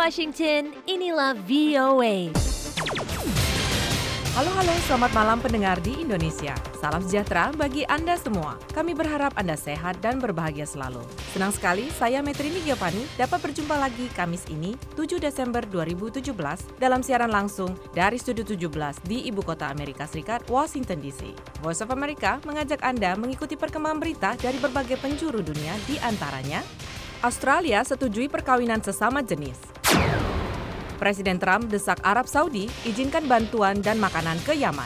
Washington, inilah VOA. Halo, selamat malam pendengar di Indonesia. Salam sejahtera bagi Anda semua. Kami berharap Anda sehat dan berbahagia selalu. Senang sekali saya Metrini Giovanni dapat berjumpa lagi Kamis ini, 7 Desember 2017, dalam siaran langsung dari Studio 17 di Ibu Kota Amerika Serikat, Washington DC. Voice of America mengajak Anda mengikuti perkembangan berita dari berbagai penjuru dunia, di antaranya Australia setujui perkawinan sesama jenis. Presiden Trump desak Arab Saudi izinkan bantuan dan makanan ke Yaman.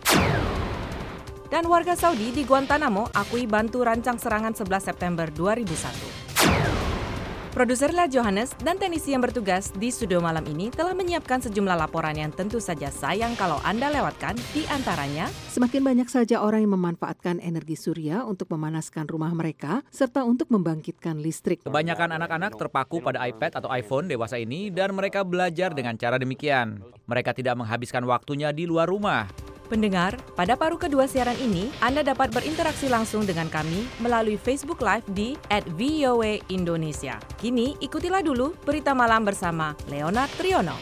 Dan warga Saudi di Guantanamo akui bantu rancang serangan 11 September 2001. Produser Lia Johannes dan teknisi yang bertugas di studio malam ini telah menyiapkan sejumlah laporan yang tentu saja sayang kalau Anda lewatkan, di antaranya semakin banyak saja orang yang memanfaatkan energi surya untuk memanaskan rumah mereka serta untuk membangkitkan listrik. Kebanyakan anak-anak terpaku pada iPad atau iPhone dewasa ini dan mereka belajar dengan cara demikian. Mereka tidak menghabiskan waktunya di luar rumah. pendengar. Pada paruh kedua siaran ini, Anda dapat berinteraksi langsung dengan kami melalui Facebook Live di @VOA Indonesia. Kini ikutilah dulu berita malam bersama Leonard Triono.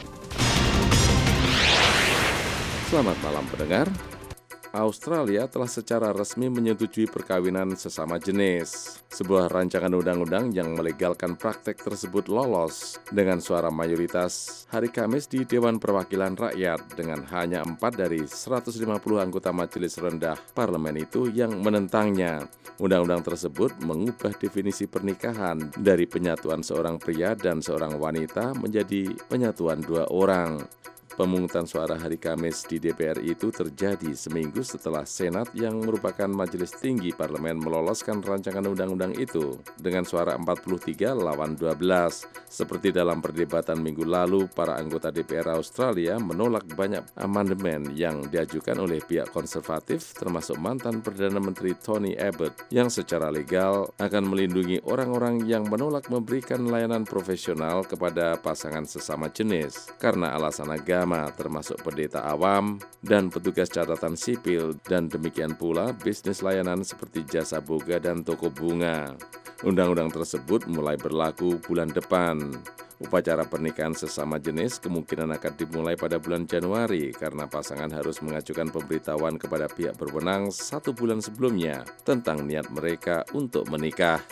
Selamat malam pendengar. Australia telah secara resmi menyetujui perkawinan sesama jenis. Sebuah rancangan undang-undang yang melegalkan praktek tersebut lolos dengan suara mayoritas hari Kamis di Dewan Perwakilan Rakyat dengan hanya 4 dari 150 anggota majelis rendah parlemen itu yang menentangnya. Undang-undang tersebut mengubah definisi pernikahan dari penyatuan seorang pria dan seorang wanita menjadi penyatuan dua orang. Pemungutan suara hari Kamis di DPR itu terjadi seminggu setelah Senat yang merupakan majelis tinggi parlemen meloloskan rancangan undang-undang itu dengan suara 43 lawan 12. Seperti dalam perdebatan minggu lalu, para anggota DPR Australia menolak banyak amandemen yang diajukan oleh pihak konservatif termasuk mantan Perdana Menteri Tony Abbott yang secara legal akan melindungi orang-orang yang menolak memberikan layanan profesional kepada pasangan sesama jenis karena alasan agama, termasuk pendeta awam dan petugas catatan sipil, dan demikian pula bisnis layanan seperti jasa boga dan toko bunga. Undang-undang tersebut mulai berlaku bulan depan. Upacara pernikahan sesama jenis kemungkinan akan dimulai pada bulan Januari karena pasangan harus mengajukan pemberitahuan kepada pihak berwenang 1 bulan sebelumnya tentang niat mereka untuk menikah.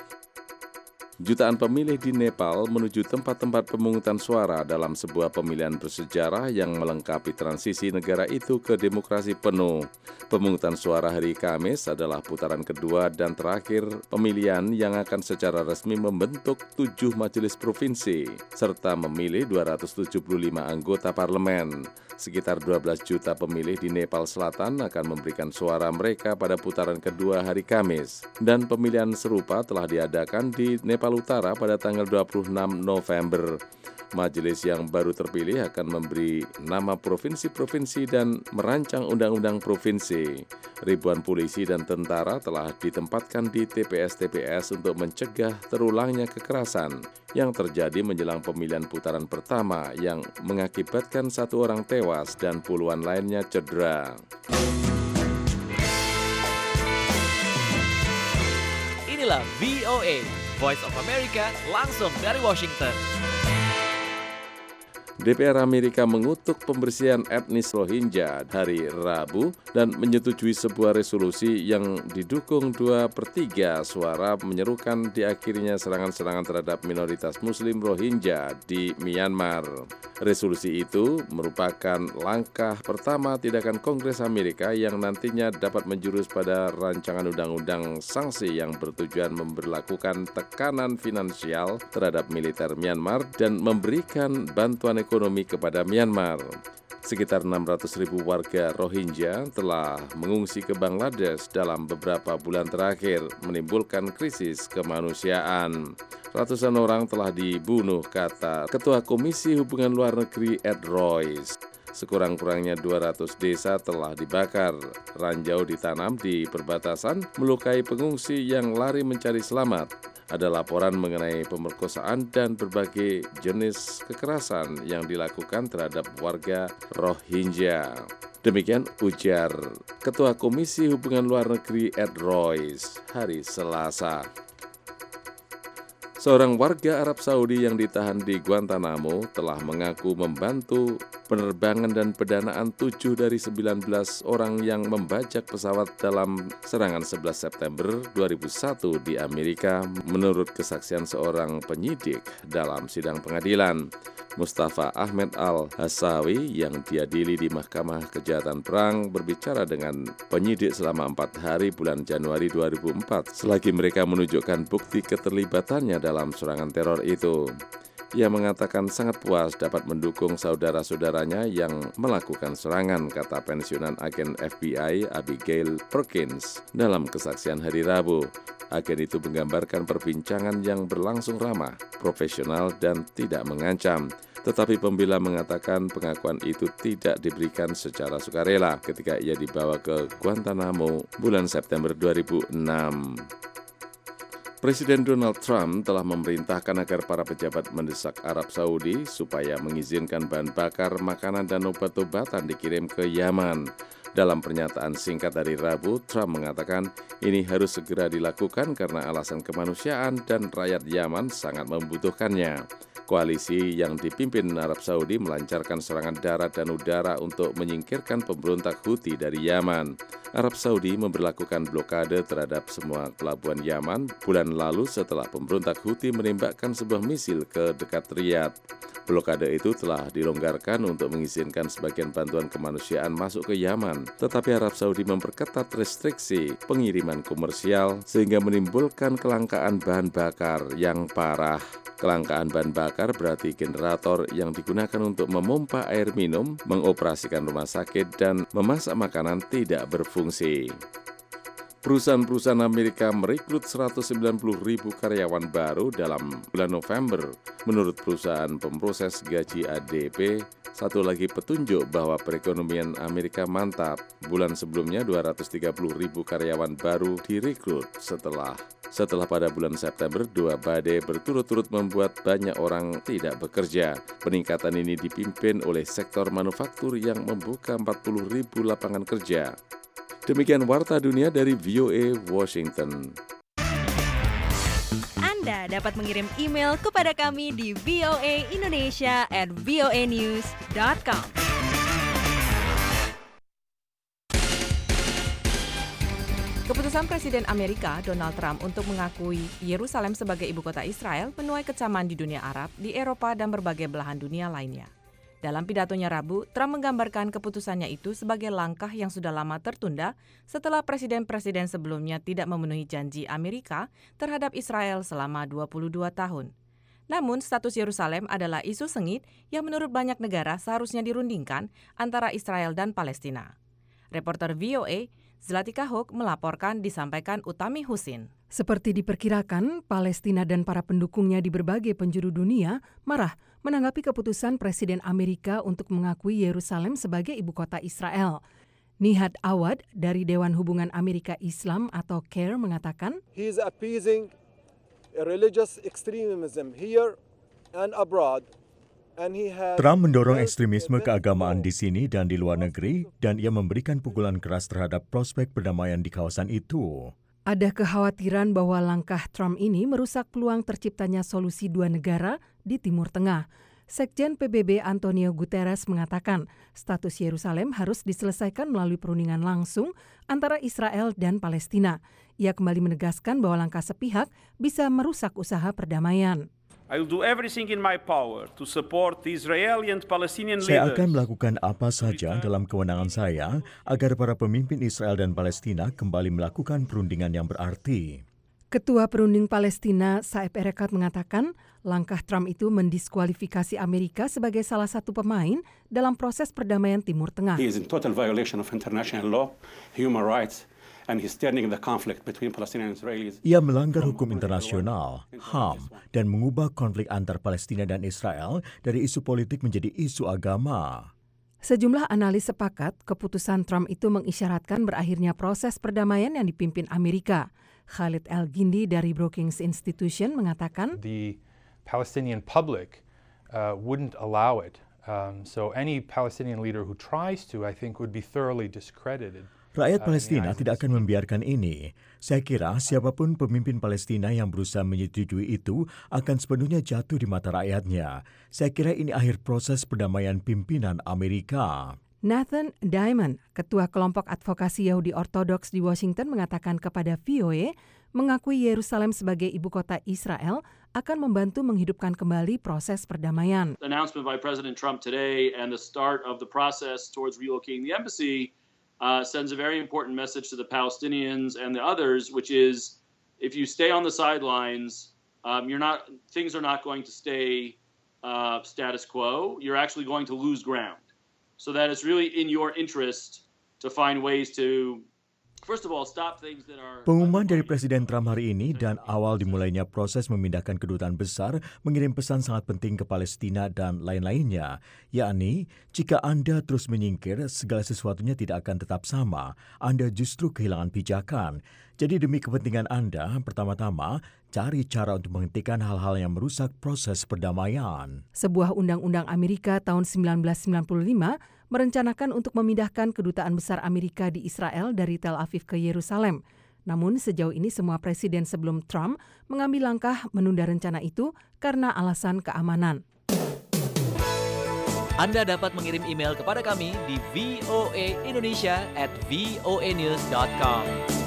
Jutaan pemilih di Nepal menuju tempat-tempat pemungutan suara dalam sebuah pemilihan bersejarah yang melengkapi transisi negara itu ke demokrasi penuh. Pemungutan suara hari Kamis adalah putaran kedua dan terakhir pemilihan yang akan secara resmi membentuk 7 majelis provinsi, serta memilih 275 anggota parlemen. Sekitar 12 juta pemilih di Nepal Selatan akan memberikan suara mereka pada putaran kedua hari Kamis. Dan pemilihan serupa telah diadakan di Nepal Utara pada tanggal 26 November. Majelis yang baru terpilih akan memberi nama provinsi-provinsi dan merancang undang-undang provinsi. Ribuan polisi dan tentara telah ditempatkan di TPS-TPS untuk mencegah terulangnya kekerasan yang terjadi menjelang pemilihan putaran pertama yang mengakibatkan 1 orang tewas dan puluhan lainnya cedera. Inilah VOA, Voice of America, langsung dari Washington. DPR Amerika mengutuk pembersihan etnis Rohingya hari Rabu dan menyetujui sebuah resolusi yang didukung 2/3 suara menyerukan diakhirinya serangan-serangan terhadap minoritas Muslim Rohingya di Myanmar. Resolusi itu merupakan langkah pertama tindakan Kongres Amerika yang nantinya dapat menjurus pada rancangan undang-undang sanksi yang bertujuan memberlakukan tekanan finansial terhadap militer Myanmar dan memberikan bantuan ekonomi kepada Myanmar. Sekitar 600.000 warga Rohingya telah mengungsi ke Bangladesh dalam beberapa bulan terakhir, menimbulkan krisis kemanusiaan. Ratusan orang telah dibunuh, kata Ketua Komisi Hubungan Luar Negeri Ed Royce. Sekurang-kurangnya 200 desa telah dibakar. Ranjau ditanam di perbatasan, melukai pengungsi yang lari mencari selamat. Ada laporan mengenai pemerkosaan dan berbagai jenis kekerasan yang dilakukan terhadap warga Rohingya. Demikian ujar Ketua Komisi Hubungan Luar Negeri Ed Royce hari Selasa. Seorang warga Arab Saudi yang ditahan di Guantanamo telah mengaku membantu penerbangan dan pendanaan 7 dari 19 orang yang membajak pesawat dalam serangan 11 September 2001 di Amerika, menurut kesaksian seorang penyidik dalam sidang pengadilan. Mustafa Ahmed Al-Hassawi yang diadili di Mahkamah Kejahatan Perang berbicara dengan penyidik selama 4 hari bulan Januari 2004 selagi mereka menunjukkan bukti keterlibatannya dalam serangan teror itu. Ia mengatakan sangat puas dapat mendukung saudara-saudaranya yang melakukan serangan, kata pensiunan agen FBI Abigail Perkins dalam kesaksian hari Rabu. Agen itu menggambarkan perbincangan yang berlangsung ramah, profesional, dan tidak mengancam. Tetapi pembela mengatakan pengakuan itu tidak diberikan secara sukarela ketika ia dibawa ke Guantanamo bulan September 2006. Presiden Donald Trump telah memerintahkan agar para pejabat mendesak Arab Saudi supaya mengizinkan bahan bakar, makanan, dan obat-obatan dikirim ke Yaman. Dalam pernyataan singkat dari Rabu, Trump mengatakan ini harus segera dilakukan karena alasan kemanusiaan dan rakyat Yaman sangat membutuhkannya. Koalisi yang dipimpin Arab Saudi melancarkan serangan darat dan udara untuk menyingkirkan pemberontak Houthi dari Yaman. Arab Saudi memberlakukan blokade terhadap semua pelabuhan Yaman bulan lalu setelah pemberontak Houthi menembakkan sebuah misil ke dekat Riyadh. Blokade itu telah dilonggarkan untuk mengizinkan sebagian bantuan kemanusiaan masuk ke Yaman, tetapi Arab Saudi memperketat restriksi pengiriman komersial sehingga menimbulkan kelangkaan bahan bakar yang parah. Kelangkaan bahan bakar berarti generator yang digunakan untuk memompa air minum, mengoperasikan rumah sakit, dan memasak makanan tidak berfungsi. Perusahaan-perusahaan Amerika merekrut 190.000 karyawan baru dalam bulan November. Menurut perusahaan pemproses gaji ADP, satu lagi petunjuk bahwa perekonomian Amerika mantap. Bulan sebelumnya 230.000 karyawan baru direkrut setelah pada bulan September 2 badai berturut-turut membuat banyak orang tidak bekerja. Peningkatan ini dipimpin oleh sektor manufaktur yang membuka 40.000 lapangan kerja. Demikian Warta Dunia dari VOA Washington. Anda dapat mengirim email kepada kami di voaindonesia@voanews.com. Keputusan Presiden Amerika Donald Trump untuk mengakui Yerusalem sebagai ibu kota Israel menuai kecaman di dunia Arab, di Eropa, dan berbagai belahan dunia lainnya. Dalam pidatonya Rabu, Trump menggambarkan keputusannya itu sebagai langkah yang sudah lama tertunda setelah presiden-presiden sebelumnya tidak memenuhi janji Amerika terhadap Israel selama 22 tahun. Namun, status Yerusalem adalah isu sengit yang menurut banyak negara seharusnya dirundingkan antara Israel dan Palestina. Reporter VOA, Zlatika Hoek melaporkan, disampaikan Utami Husin. Seperti diperkirakan, Palestina dan para pendukungnya di berbagai penjuru dunia marah menanggapi keputusan Presiden Amerika untuk mengakui Yerusalem sebagai ibu kota Israel. Nihad Awad dari Dewan Hubungan Amerika Islam atau CAIR mengatakan, He is appeasing religious extremism here and abroad. Trump mendorong ekstremisme keagamaan di sini dan di luar negeri, dan ia memberikan pukulan keras terhadap prospek perdamaian di kawasan itu. Ada kekhawatiran bahwa langkah Trump ini merusak peluang terciptanya solusi dua negara di Timur Tengah. Sekjen PBB Antonio Guterres mengatakan status Yerusalem harus diselesaikan melalui perundingan langsung antara Israel dan Palestina. Ia kembali menegaskan bahwa langkah sepihak bisa merusak usaha perdamaian. Saya akan melakukan apa saja dalam kewenangan saya agar para pemimpin Israel dan Palestina kembali melakukan perundingan yang berarti. Ketua Perunding Palestina Saeb Erekat mengatakan langkah Trump itu mendiskualifikasi Amerika sebagai salah satu pemain dalam proses perdamaian Timur Tengah. He is in total violation of international law, human rights. And he's turning the conflict between Palestinian and Israelis. Ia melanggar hukum internasional, HAM, dan mengubah konflik antar Palestina dan Israel dari isu politik menjadi isu agama. Sejumlah analis sepakat keputusan Trump itu mengisyaratkan berakhirnya proses perdamaian yang dipimpin Amerika. Khalid El-Gindi dari Brookings Institution mengatakan, The Palestinian public wouldn't allow it. So any Palestinian leader who tries to, I think, would be thoroughly discredited. Rakyat Palestina tidak akan membiarkan ini. Saya kira siapapun pemimpin Palestina yang berusaha menyetujui itu akan sepenuhnya jatuh di mata rakyatnya. Saya kira ini akhir proses perdamaian pimpinan Amerika. Nathan Diamond, Ketua Kelompok Advokasi Yahudi Ortodoks di Washington, mengatakan kepada VOA, mengakui Yerusalem sebagai ibu kota Israel akan membantu menghidupkan kembali proses perdamaian. The announcement by President Trump today and the start of the process towards relocating the embassy sends a very important message to the Palestinians and the others, which is if you stay on the sidelines, things are not going to stay status quo. You're actually going to lose ground. So that it's really in your interest to find ways to, first of all, stop things that are... Pengumuman dari Presiden Trump hari ini dan awal dimulainya proses memindahkan kedutaan besar mengirim pesan sangat penting ke Palestina dan lain-lainnya, yakni jika Anda terus menyingkir, segala sesuatunya tidak akan tetap sama. Anda justru kehilangan pijakan. Jadi demi kepentingan Anda, pertama-tama, cari cara untuk menghentikan hal-hal yang merusak proses perdamaian. Sebuah undang-undang Amerika tahun 1995 merencanakan untuk memindahkan kedutaan besar Amerika di Israel dari Tel Aviv ke Yerusalem. Namun sejauh ini semua presiden sebelum Trump mengambil langkah menunda rencana itu karena alasan keamanan. Anda dapat mengirim email kepada kami di voaindonesia@voanews.com.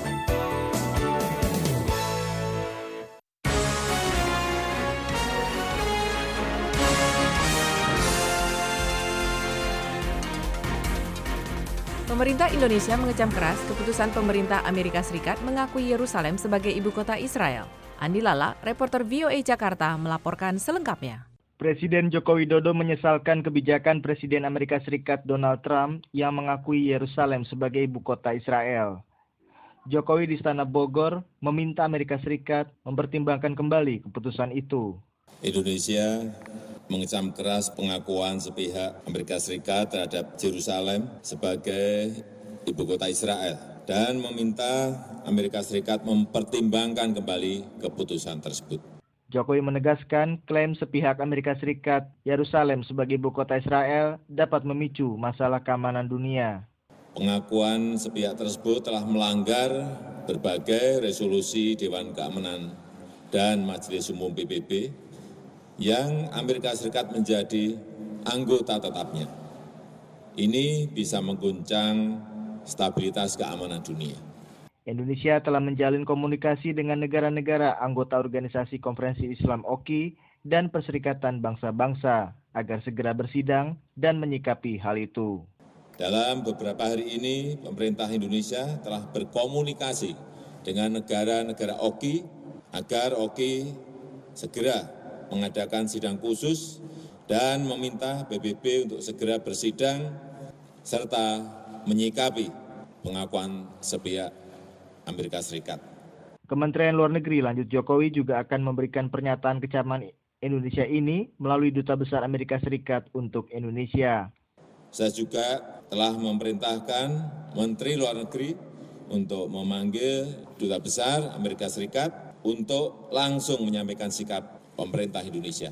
Pemerintah Indonesia mengecam keras keputusan pemerintah Amerika Serikat mengakui Yerusalem sebagai ibu kota Israel. Andi Lala, reporter VOA Jakarta, melaporkan selengkapnya. Presiden Joko Widodo menyesalkan kebijakan Presiden Amerika Serikat Donald Trump yang mengakui Yerusalem sebagai ibu kota Israel. Jokowi di Istana Bogor meminta Amerika Serikat mempertimbangkan kembali keputusan itu. Indonesia mengecam keras pengakuan sepihak Amerika Serikat terhadap Yerusalem sebagai ibu kota Israel dan meminta Amerika Serikat mempertimbangkan kembali keputusan tersebut. Jokowi menegaskan klaim sepihak Amerika Serikat Yerusalem sebagai ibu kota Israel dapat memicu masalah keamanan dunia. Pengakuan sepihak tersebut telah melanggar berbagai resolusi Dewan Keamanan dan Majelis Umum PBB yang Amerika Serikat menjadi anggota tetapnya. Ini bisa mengguncang stabilitas keamanan dunia. Indonesia telah menjalin komunikasi dengan negara-negara anggota Organisasi Konferensi Islam OKI dan Perserikatan Bangsa-Bangsa agar segera bersidang dan menyikapi hal itu. Dalam beberapa hari ini, pemerintah Indonesia telah berkomunikasi dengan negara-negara OKI agar OKI segera mengadakan sidang khusus dan meminta PBB untuk segera bersidang serta menyikapi pengakuan sepihak Amerika Serikat. Kementerian Luar Negeri lanjut Jokowi juga akan memberikan pernyataan kecaman Indonesia ini melalui Duta Besar Amerika Serikat untuk Indonesia. Saya juga telah memerintahkan Menteri Luar Negeri untuk memanggil Duta Besar Amerika Serikat untuk langsung menyampaikan sikap pemerintah Indonesia.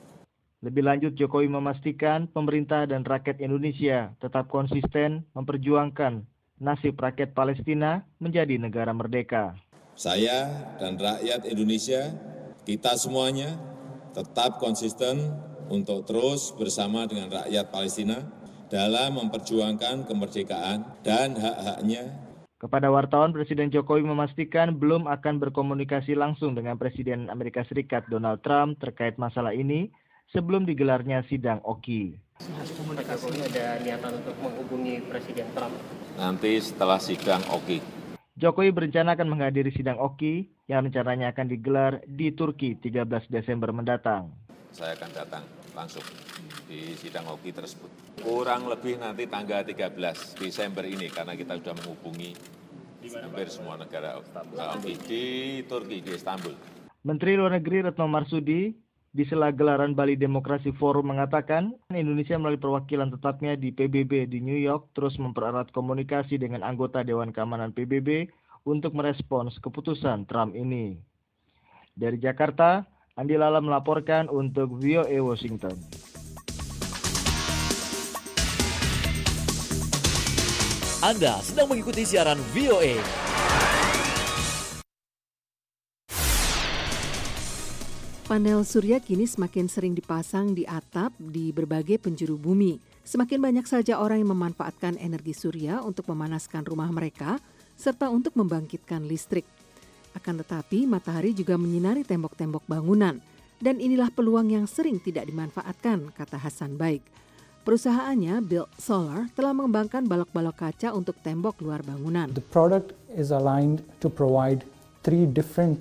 Lebih lanjut, Jokowi memastikan pemerintah dan rakyat Indonesia tetap konsisten memperjuangkan nasib rakyat Palestina menjadi negara merdeka. Saya dan rakyat Indonesia, kita semuanya tetap konsisten untuk terus bersama dengan rakyat Palestina dalam memperjuangkan kemerdekaan dan hak-haknya. Kepada wartawan, Presiden Jokowi memastikan belum akan berkomunikasi langsung dengan Presiden Amerika Serikat Donald Trump terkait masalah ini sebelum digelarnya sidang OKI. Pak Jokowi ada niatan untuk menghubungi Presiden Trump? Nanti setelah sidang OKI. Jokowi berencana akan menghadiri sidang OKI yang rencananya akan digelar di Turki 13 Desember mendatang. Saya akan datang langsung di sidang OKI tersebut. Kurang lebih nanti tanggal 13 Desember ini karena kita sudah menghubungi hampir semua negara OKI di Turki, di Istanbul. Menteri Luar Negeri Retno Marsudi di sela gelaran Bali Demokrasi Forum mengatakan Indonesia melalui perwakilan tetapnya di PBB di New York terus mempererat komunikasi dengan anggota Dewan Keamanan PBB untuk merespons keputusan Trump ini. Dari Jakarta, Andi Lala melaporkan untuk VOA Washington. Anda sedang mengikuti siaran VOA. Panel surya kini semakin sering dipasang di atap di berbagai penjuru bumi. Semakin banyak saja orang yang memanfaatkan energi surya untuk memanaskan rumah mereka, serta untuk membangkitkan listrik. Akan tetapi, matahari juga menyinari tembok-tembok bangunan. Dan inilah peluang yang sering tidak dimanfaatkan, kata Hasan Baik. Perusahaannya, Build Solar, telah mengembangkan balok-balok kaca untuk tembok luar bangunan. The product is aligned to provide three different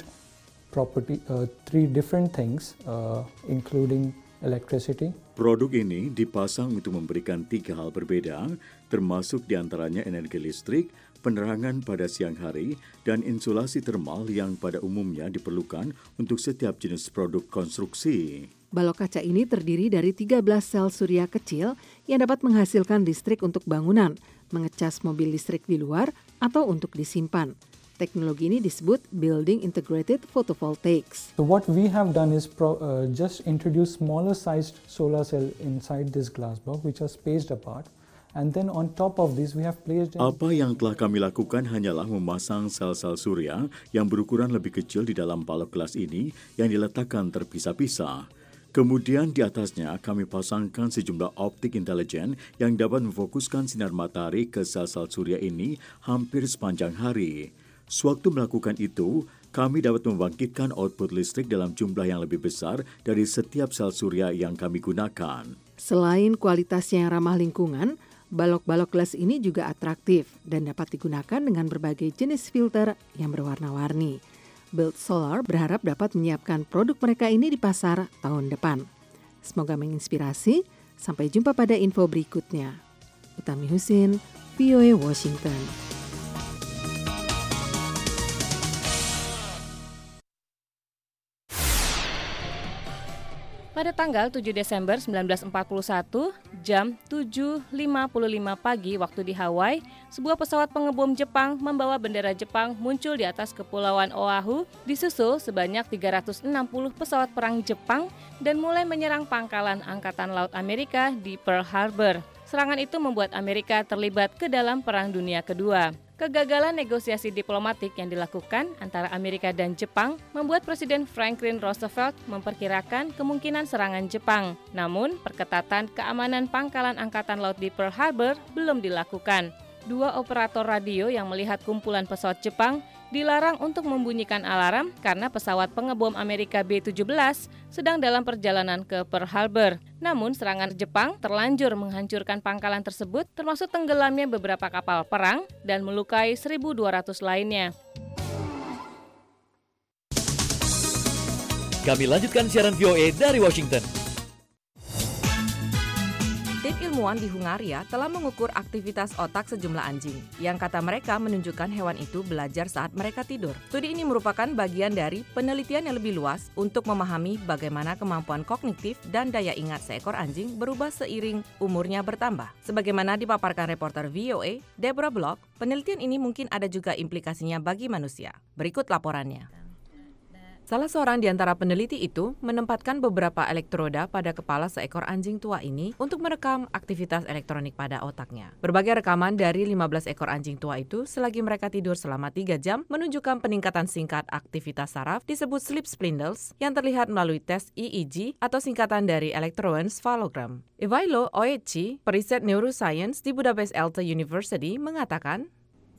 things, including electricity. Produk ini dipasang untuk memberikan 3 hal berbeda, termasuk diantaranya energi listrik, penerangan pada siang hari, dan insulasi termal yang pada umumnya diperlukan untuk setiap jenis produk konstruksi. Balok kaca ini terdiri dari 13 sel surya kecil yang dapat menghasilkan listrik untuk bangunan, mengecas mobil listrik di luar, atau untuk disimpan. Teknologi ini disebut Building Integrated Photovoltaics. So what we have done is just introduce smaller sized solar cell inside this glass block, which are spaced apart. And then on top of this we have placed... Apa yang telah kami lakukan hanyalah memasang sel-sel surya yang berukuran lebih kecil di dalam balok gelas ini yang diletakkan terpisah-pisah. Kemudian di atasnya kami pasangkan sejumlah optik intelijen yang dapat memfokuskan sinar matahari ke sel-sel surya ini hampir sepanjang hari. Sewaktu melakukan itu, kami dapat membangkitkan output listrik dalam jumlah yang lebih besar dari setiap sel surya yang kami gunakan. Selain kualitasnya yang ramah lingkungan, balok-balok gelas ini juga atraktif dan dapat digunakan dengan berbagai jenis filter yang berwarna-warni. Build Solar berharap dapat menyiapkan produk mereka ini di pasar tahun depan. Semoga menginspirasi. Sampai jumpa pada info berikutnya. Utami Husin, VOA Washington. Pada tanggal 7 Desember 1941, jam 7.55 pagi waktu di Hawaii, sebuah pesawat pengebom Jepang membawa bendera Jepang muncul di atas kepulauan Oahu, disusul sebanyak 360 pesawat perang Jepang dan mulai menyerang pangkalan Angkatan Laut Amerika di Pearl Harbor. Serangan itu membuat Amerika terlibat ke dalam Perang Dunia Kedua. Kegagalan negosiasi diplomatik yang dilakukan antara Amerika dan Jepang membuat Presiden Franklin Roosevelt memperkirakan kemungkinan serangan Jepang. Namun, perketatan keamanan pangkalan Angkatan Laut di Pearl Harbor belum dilakukan. 2 operator radio yang melihat kumpulan pesawat Jepang dilarang untuk membunyikan alarm karena pesawat pengebom Amerika B-17 sedang dalam perjalanan ke Pearl Harbor. Namun serangan Jepang terlanjur menghancurkan pangkalan tersebut, termasuk tenggelamnya beberapa kapal perang dan melukai 1.200 lainnya. Kami lanjutkan siaran VOA dari Washington. Tim ilmuwan di Hungaria telah mengukur aktivitas otak sejumlah anjing, yang kata mereka menunjukkan hewan itu belajar saat mereka tidur. Studi ini merupakan bagian dari penelitian yang lebih luas untuk memahami bagaimana kemampuan kognitif dan daya ingat seekor anjing berubah seiring umurnya bertambah. Sebagaimana dipaparkan reporter VOA, Deborah Block, penelitian ini mungkin ada juga implikasinya bagi manusia. Berikut laporannya. Salah seorang di antara peneliti itu menempatkan beberapa elektroda pada kepala seekor anjing tua ini untuk merekam aktivitas elektronik pada otaknya. Berbagai rekaman dari 15 ekor anjing tua itu selagi mereka tidur selama 3 jam menunjukkan peningkatan singkat aktivitas saraf disebut sleep spindles yang terlihat melalui tes EEG atau singkatan dari electroencephalogram. Ivailo Oyechi, periset neuroscience di Budapest ELTE University, mengatakan,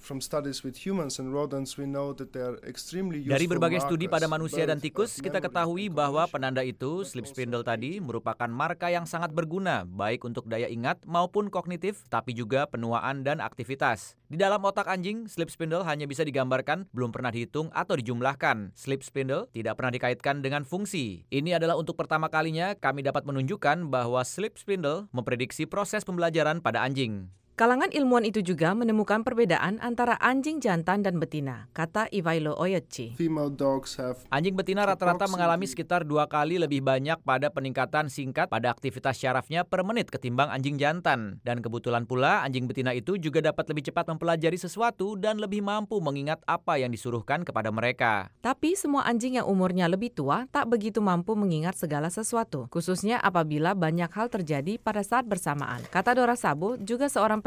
dari berbagai studi pada manusia dan tikus, kita ketahui bahwa penanda itu, sleep spindle tadi, merupakan marka yang sangat berguna, baik untuk daya ingat maupun kognitif, tapi juga penuaan dan aktivitas. Di dalam otak anjing, sleep spindle hanya bisa digambarkan, belum pernah dihitung atau dijumlahkan. Sleep spindle tidak pernah dikaitkan dengan fungsi. Ini adalah untuk pertama kalinya kami dapat menunjukkan bahwa sleep spindle memprediksi proses pembelajaran pada anjing. Kalangan ilmuwan itu juga menemukan perbedaan antara anjing jantan dan betina, kata Ivailo Oyechi. Anjing betina rata-rata mengalami sekitar 2 kali lebih banyak pada peningkatan singkat pada aktivitas syarafnya per menit ketimbang anjing jantan. Dan kebetulan pula anjing betina itu juga dapat lebih cepat mempelajari sesuatu dan lebih mampu mengingat apa yang disuruhkan kepada mereka. Tapi semua anjing yang umurnya lebih tua tak begitu mampu mengingat segala sesuatu, khususnya apabila banyak hal terjadi pada saat bersamaan. Kata Dora Sabo, juga seorang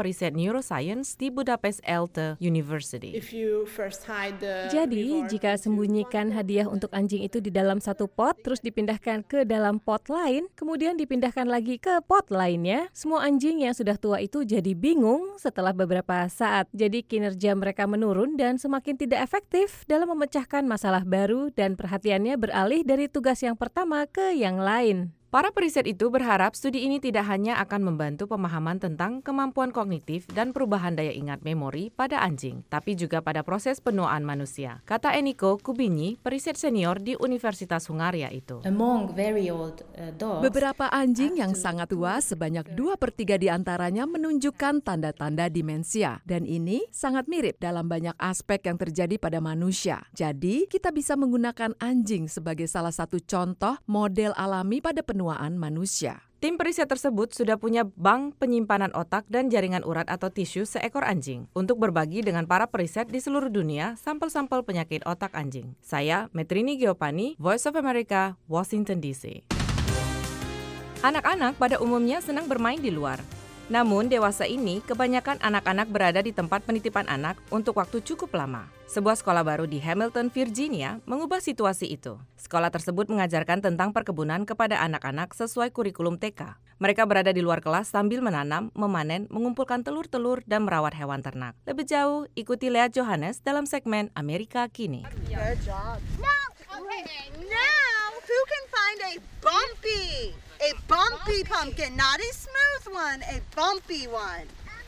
periset neuroscience di Budapest ELTE University. Jadi, jika sembunyikan hadiah untuk anjing itu di dalam satu pot, terus dipindahkan ke dalam pot lain, kemudian dipindahkan lagi ke pot lainnya, semua anjing yang sudah tua itu jadi bingung setelah beberapa saat. Jadi kinerja mereka menurun dan semakin tidak efektif dalam memecahkan masalah baru dan perhatiannya beralih dari tugas yang pertama ke yang lain. Para periset itu berharap studi ini tidak hanya akan membantu pemahaman tentang kemampuan kognitif dan perubahan daya ingat memori pada anjing, tapi juga pada proses penuaan manusia. Kata Eniko Kubini, periset senior di Universitas Hungaria itu. Beberapa anjing yang sangat tua, sebanyak 2/3 di antaranya menunjukkan tanda-tanda demensia. Dan ini sangat mirip dalam banyak aspek yang terjadi pada manusia. Jadi, kita bisa menggunakan anjing sebagai salah satu contoh model alami pada penuaan manusia. Tim periset tersebut sudah punya bank penyimpanan otak dan jaringan urat atau tisu seekor anjing untuk berbagi dengan para periset di seluruh dunia sampel-sampel penyakit otak anjing. Saya, Metrini Geopani, Voice of America, Washington DC. Anak-anak pada umumnya senang bermain di luar. Namun, dewasa ini kebanyakan anak-anak berada di tempat penitipan anak untuk waktu cukup lama. Sebuah sekolah baru di Hamilton, Virginia, mengubah situasi itu. Sekolah tersebut mengajarkan tentang perkebunan kepada anak-anak sesuai kurikulum TK. Mereka berada di luar kelas sambil menanam, memanen, mengumpulkan telur-telur, dan merawat hewan ternak. Lebih jauh, ikuti Lea Johannes dalam segmen Amerika Kini. Good job. Okay, now who can find a bumpy pumpkin, not a smooth one, a bumpy one.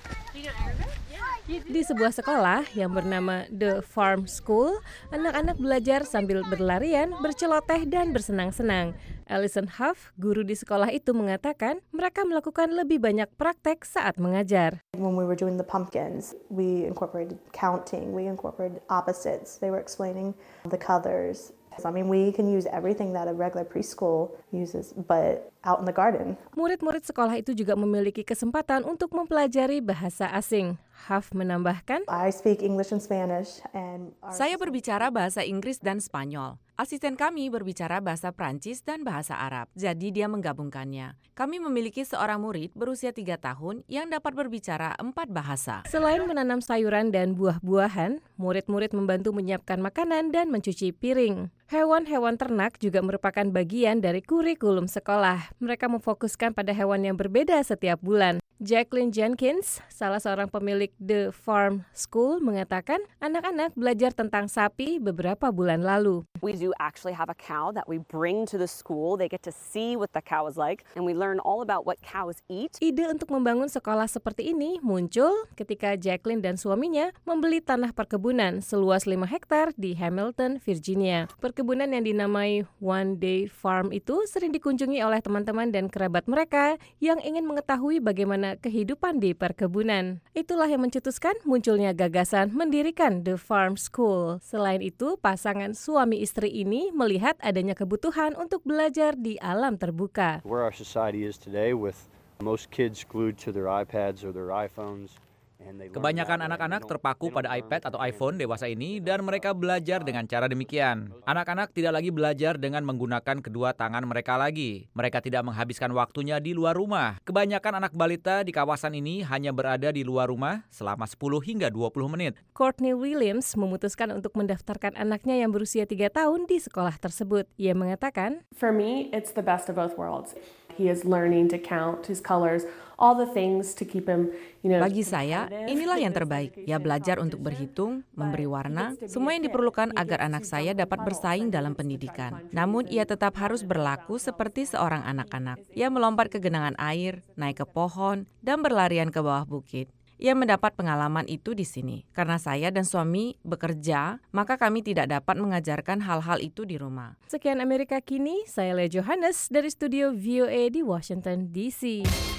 Di sebuah sekolah yang bernama The Farm School, anak-anak belajar sambil berlarian, berceloteh, dan bersenang-senang. Alison Huff, guru di sekolah itu mengatakan mereka melakukan lebih banyak praktek saat mengajar. When we were doing the pumpkins, we incorporated counting, we incorporated opposites. They were explaining the colors. I mean, we can use everything that a regular preschool uses, but out in the garden. Murid-murid sekolah itu juga memiliki kesempatan untuk mempelajari bahasa asing. Huff menambahkan, I speak English and Spanish, and saya berbicara bahasa Inggris dan Spanyol. Asisten kami berbicara bahasa Prancis dan bahasa Arab, jadi dia menggabungkannya. Kami memiliki seorang murid berusia 3 tahun yang dapat berbicara 4 bahasa. Selain menanam sayuran dan buah-buahan, murid-murid membantu menyiapkan makanan dan mencuci piring. Hewan-hewan ternak juga merupakan bagian dari kurikulum sekolah. Mereka memfokuskan pada hewan yang berbeda setiap bulan. Jacqueline Jenkins, salah seorang pemilik The Farm School, mengatakan anak-anak belajar tentang sapi beberapa bulan lalu. We do actually have a cow that we bring to the school. They get to see what the cow is like, and we learn all about what cows eat. Ide untuk membangun sekolah seperti ini muncul ketika Jacqueline dan suaminya membeli tanah perkebunan seluas 5 hektar di Hamilton, Virginia. Perkebunan yang dinamai One Day Farm itu sering dikunjungi oleh teman-teman dan kerabat mereka yang ingin mengetahui bagaimana kehidupan di perkebunan. Itulah yang mencetuskan munculnya gagasan mendirikan The Farm School. Selain itu, pasangan suami istri ini melihat adanya kebutuhan untuk belajar di alam terbuka. Where our society is today with most kids glued to their iPads or their iPhones. Kebanyakan anak-anak terpaku pada iPad atau iPhone dewasa ini dan mereka belajar dengan cara demikian. Anak-anak tidak lagi belajar dengan menggunakan kedua tangan mereka lagi. Mereka tidak menghabiskan waktunya di luar rumah. Kebanyakan anak balita di kawasan ini hanya berada di luar rumah selama 10 hingga 20 menit. Courtney Williams memutuskan untuk mendaftarkan anaknya yang berusia 3 tahun di sekolah tersebut. Ia mengatakan, For me, it's the best of both worlds. He is learning to count his colors, all the things to keep him, Bagi saya, inilah yang terbaik. Ya belajar untuk berhitung, memberi warna, semua yang diperlukan agar anak saya dapat bersaing dalam pendidikan. Namun ia tetap harus berlaku seperti seorang anak-anak. Ia melompat ke genangan air, naik ke pohon, dan berlarian ke bawah bukit. Ia mendapat pengalaman itu di sini. Karena saya dan suami bekerja, maka kami tidak dapat mengajarkan hal-hal itu di rumah. Sekian Amerika Kini, saya Lea Johannes dari studio VOA di Washington, D.C.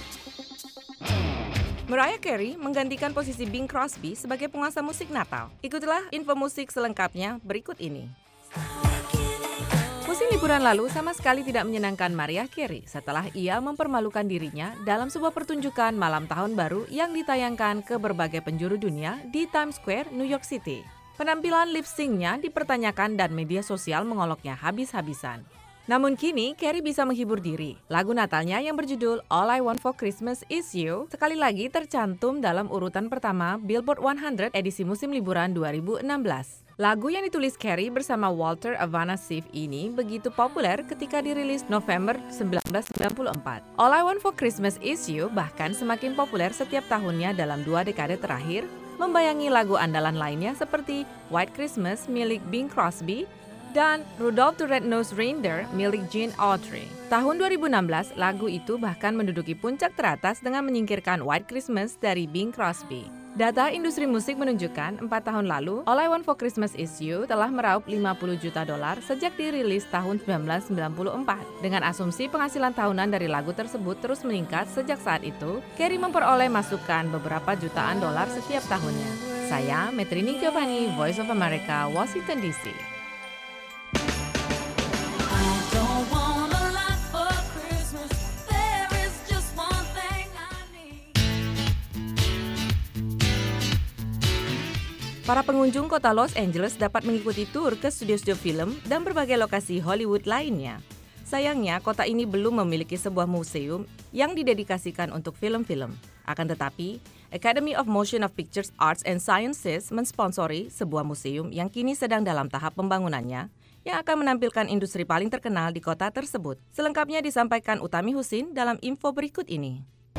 Mariah Carey menggantikan posisi Bing Crosby sebagai penguasa musik Natal. Ikutilah info musik selengkapnya berikut ini. Musim liburan lalu sama sekali tidak menyenangkan Mariah Carey setelah ia mempermalukan dirinya dalam sebuah pertunjukan malam tahun baru yang ditayangkan ke berbagai penjuru dunia di Times Square, New York City. Penampilan lip sync-nya dipertanyakan dan media sosial mengoloknya habis-habisan. Namun kini, Carey bisa menghibur diri. Lagu Natalnya yang berjudul All I Want for Christmas Is You sekali lagi tercantum dalam urutan pertama Billboard 100 edisi musim liburan 2016. Lagu yang ditulis Carey bersama Walter Avanasieff ini begitu populer ketika dirilis November 1994. All I Want for Christmas Is You bahkan semakin populer setiap tahunnya dalam 2 dekade terakhir, membayangi lagu andalan lainnya seperti White Christmas milik Bing Crosby dan Rudolph the Red-Nosed Reindeer milik Gene Autry. Tahun 2016, lagu itu bahkan menduduki puncak teratas dengan menyingkirkan White Christmas dari Bing Crosby. Data industri musik menunjukkan 4 tahun lalu, All I Want for Christmas Is You telah meraup $50 juta sejak dirilis tahun 1994. Dengan asumsi penghasilan tahunan dari lagu tersebut terus meningkat sejak saat itu, Carey memperoleh masukan beberapa jutaan dolar setiap tahunnya. Saya, Metrini Giovanni, Voice of America, Washington DC. Para pengunjung kota Los Angeles dapat mengikuti tur ke studio-studio film dan berbagai lokasi Hollywood lainnya. Sayangnya, kota ini belum memiliki sebuah museum yang didedikasikan untuk film-film. Akan tetapi, Academy of Motion of Pictures Arts and Sciences mensponsori sebuah museum yang kini sedang dalam tahap pembangunannya, yang akan menampilkan industri paling terkenal di kota tersebut. Selengkapnya disampaikan Utami Husin dalam info berikut ini.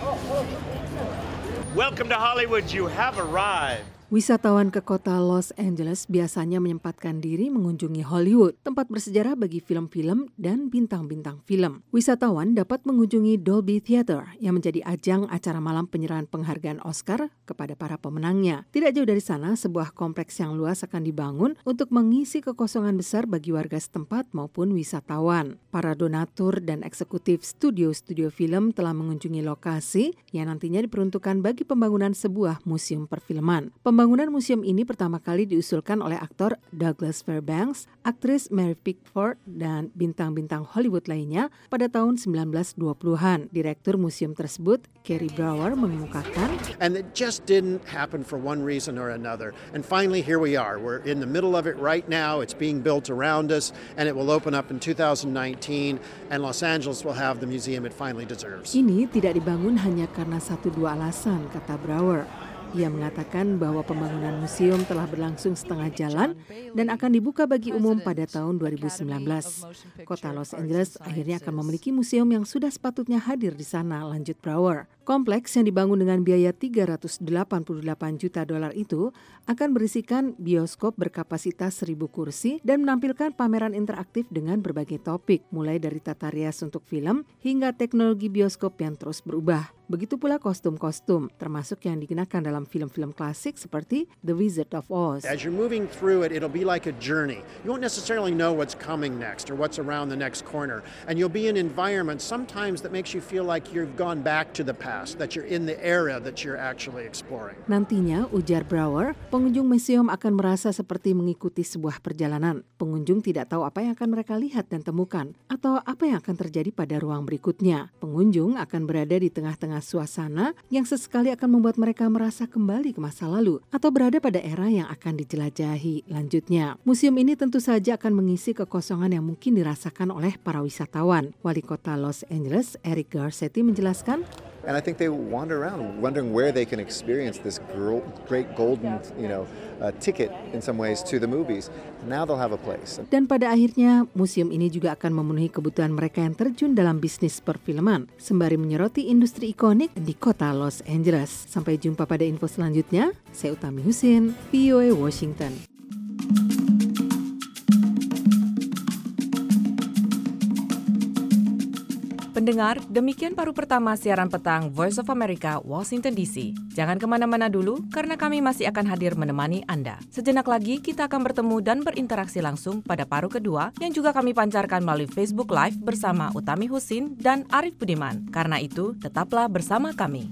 Welcome to Hollywood, you have arrived. Wisatawan ke kota Los Angeles biasanya menyempatkan diri mengunjungi Hollywood, tempat bersejarah bagi film-film dan bintang-bintang film. Wisatawan dapat mengunjungi Dolby Theater yang menjadi ajang acara malam penyerahan penghargaan Oscar kepada para pemenangnya. Tidak jauh dari sana, sebuah kompleks yang luas akan dibangun untuk mengisi kekosongan besar bagi warga setempat maupun wisatawan. Para donatur dan eksekutif studio-studio film telah mengunjungi lokasi yang nantinya diperuntukkan bagi pembangunan sebuah museum perfilman. Pembangunan museum ini pertama kali diusulkan oleh aktor Douglas Fairbanks, aktris Mary Pickford, dan bintang-bintang Hollywood lainnya pada tahun 1920-an. Direktur museum tersebut, Kerry Brower, mengemukakan, And it just didn't happen for one reason or another. And finally, here we are. We're in the middle of it right now. It's being built around us, and it will open up in 2019, and Los Angeles will have the museum it finally deserves. Ini tidak dibangun hanya karena 1-2 alasan, kata Brower. Ia mengatakan bahwa pembangunan museum telah berlangsung setengah jalan dan akan dibuka bagi umum pada tahun 2019. Kota Los Angeles akhirnya akan memiliki museum yang sudah sepatutnya hadir di sana, lanjut Brower. Kompleks yang dibangun dengan biaya $388 juta itu akan berisikan bioskop berkapasitas 1.000 kursi dan menampilkan pameran interaktif dengan berbagai topik, mulai dari tata rias untuk film hingga teknologi bioskop yang terus berubah. Begitu pula kostum-kostum, termasuk yang digunakan dalam film-film klasik seperti The Wizard of Oz. As you're moving through it, it'll be like a journey. You won't necessarily know what's coming next or what's around the next corner. And you'll be in environments sometimes that makes you feel like you've gone back to the past, that you're in the era that you're actually exploring. Nantinya, ujar Brower, pengunjung museum akan merasa seperti mengikuti sebuah perjalanan. Pengunjung tidak tahu apa yang akan mereka lihat dan temukan, atau apa yang akan terjadi pada ruang berikutnya. Pengunjung akan berada di tengah-tengah suasana yang sesekali akan membuat mereka merasa kembali ke masa lalu atau berada pada era yang akan dijelajahi. Lanjutnya, museum ini tentu saja akan mengisi kekosongan yang mungkin dirasakan oleh para wisatawan. Wali Kota Los Angeles, Eric Garcetti, menjelaskan, And I think they wander around, wondering where they can experience this great golden, ticket in some ways to the movies. Now they'll have a place. Dan pada akhirnya, museum ini juga akan memenuhi kebutuhan mereka yang terjun dalam bisnis perfilman, sembari menyoroti industri ikonik di kota Los Angeles. Sampai jumpa pada info selanjutnya. Saya Utami Husin, VOA Washington. Pendengar, demikian paruh pertama siaran petang Voice of America, Washington DC. Jangan kemana-mana dulu, karena kami masih akan hadir menemani Anda. Sejenak lagi, kita akan bertemu dan berinteraksi langsung pada paruh kedua, yang juga kami pancarkan melalui Facebook Live bersama Utami Husin dan Arif Budiman. Karena itu, tetaplah bersama kami.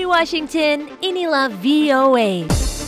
Washington, inilah VOA.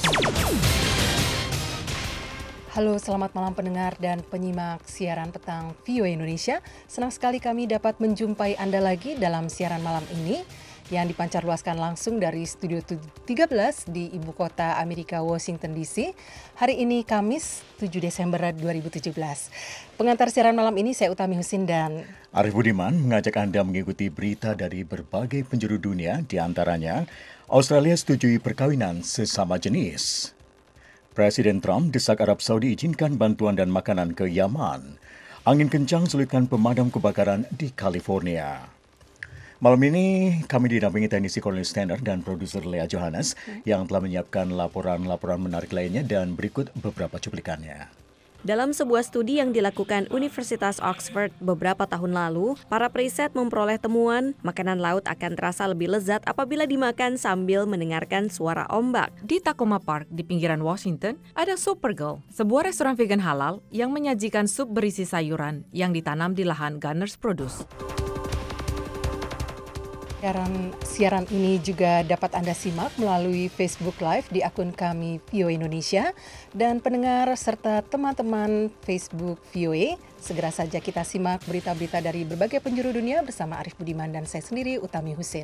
Halo, selamat malam pendengar dan penyimak siaran petang VOA Indonesia. Senang sekali kami dapat menjumpai Anda lagi dalam siaran malam ini yang dipancarluaskan langsung dari Studio 13 di Ibu Kota Amerika, Washington DC. Hari ini Kamis 7 Desember 2017. Pengantar siaran malam ini saya Utami Husin dan Arif Budiman mengajak Anda mengikuti berita dari berbagai penjuru dunia, di antaranya Australia setujui perkawinan sesama jenis. Presiden Trump desak Arab Saudi izinkan bantuan dan makanan ke Yaman. Angin kencang sulitkan pemadam kebakaran di California. Malam ini kami didampingi teknisi Cornelis Steiner dan produser Lea Johannes yang telah menyiapkan laporan-laporan menarik lainnya, dan berikut beberapa cuplikannya. Dalam sebuah studi yang dilakukan Universitas Oxford beberapa tahun lalu, para periset memperoleh temuan makanan laut akan terasa lebih lezat apabila dimakan sambil mendengarkan suara ombak. Di Tacoma Park di pinggiran Washington, ada Supergirl, sebuah restoran vegan halal yang menyajikan sup berisi sayuran yang ditanam di lahan Gunners Produce. Siaran ini juga dapat Anda simak melalui Facebook Live di akun kami VOA Indonesia, dan pendengar serta teman-teman Facebook VOA, segera saja kita simak berita-berita dari berbagai penjuru dunia bersama Arif Budiman dan saya sendiri Utami Husin.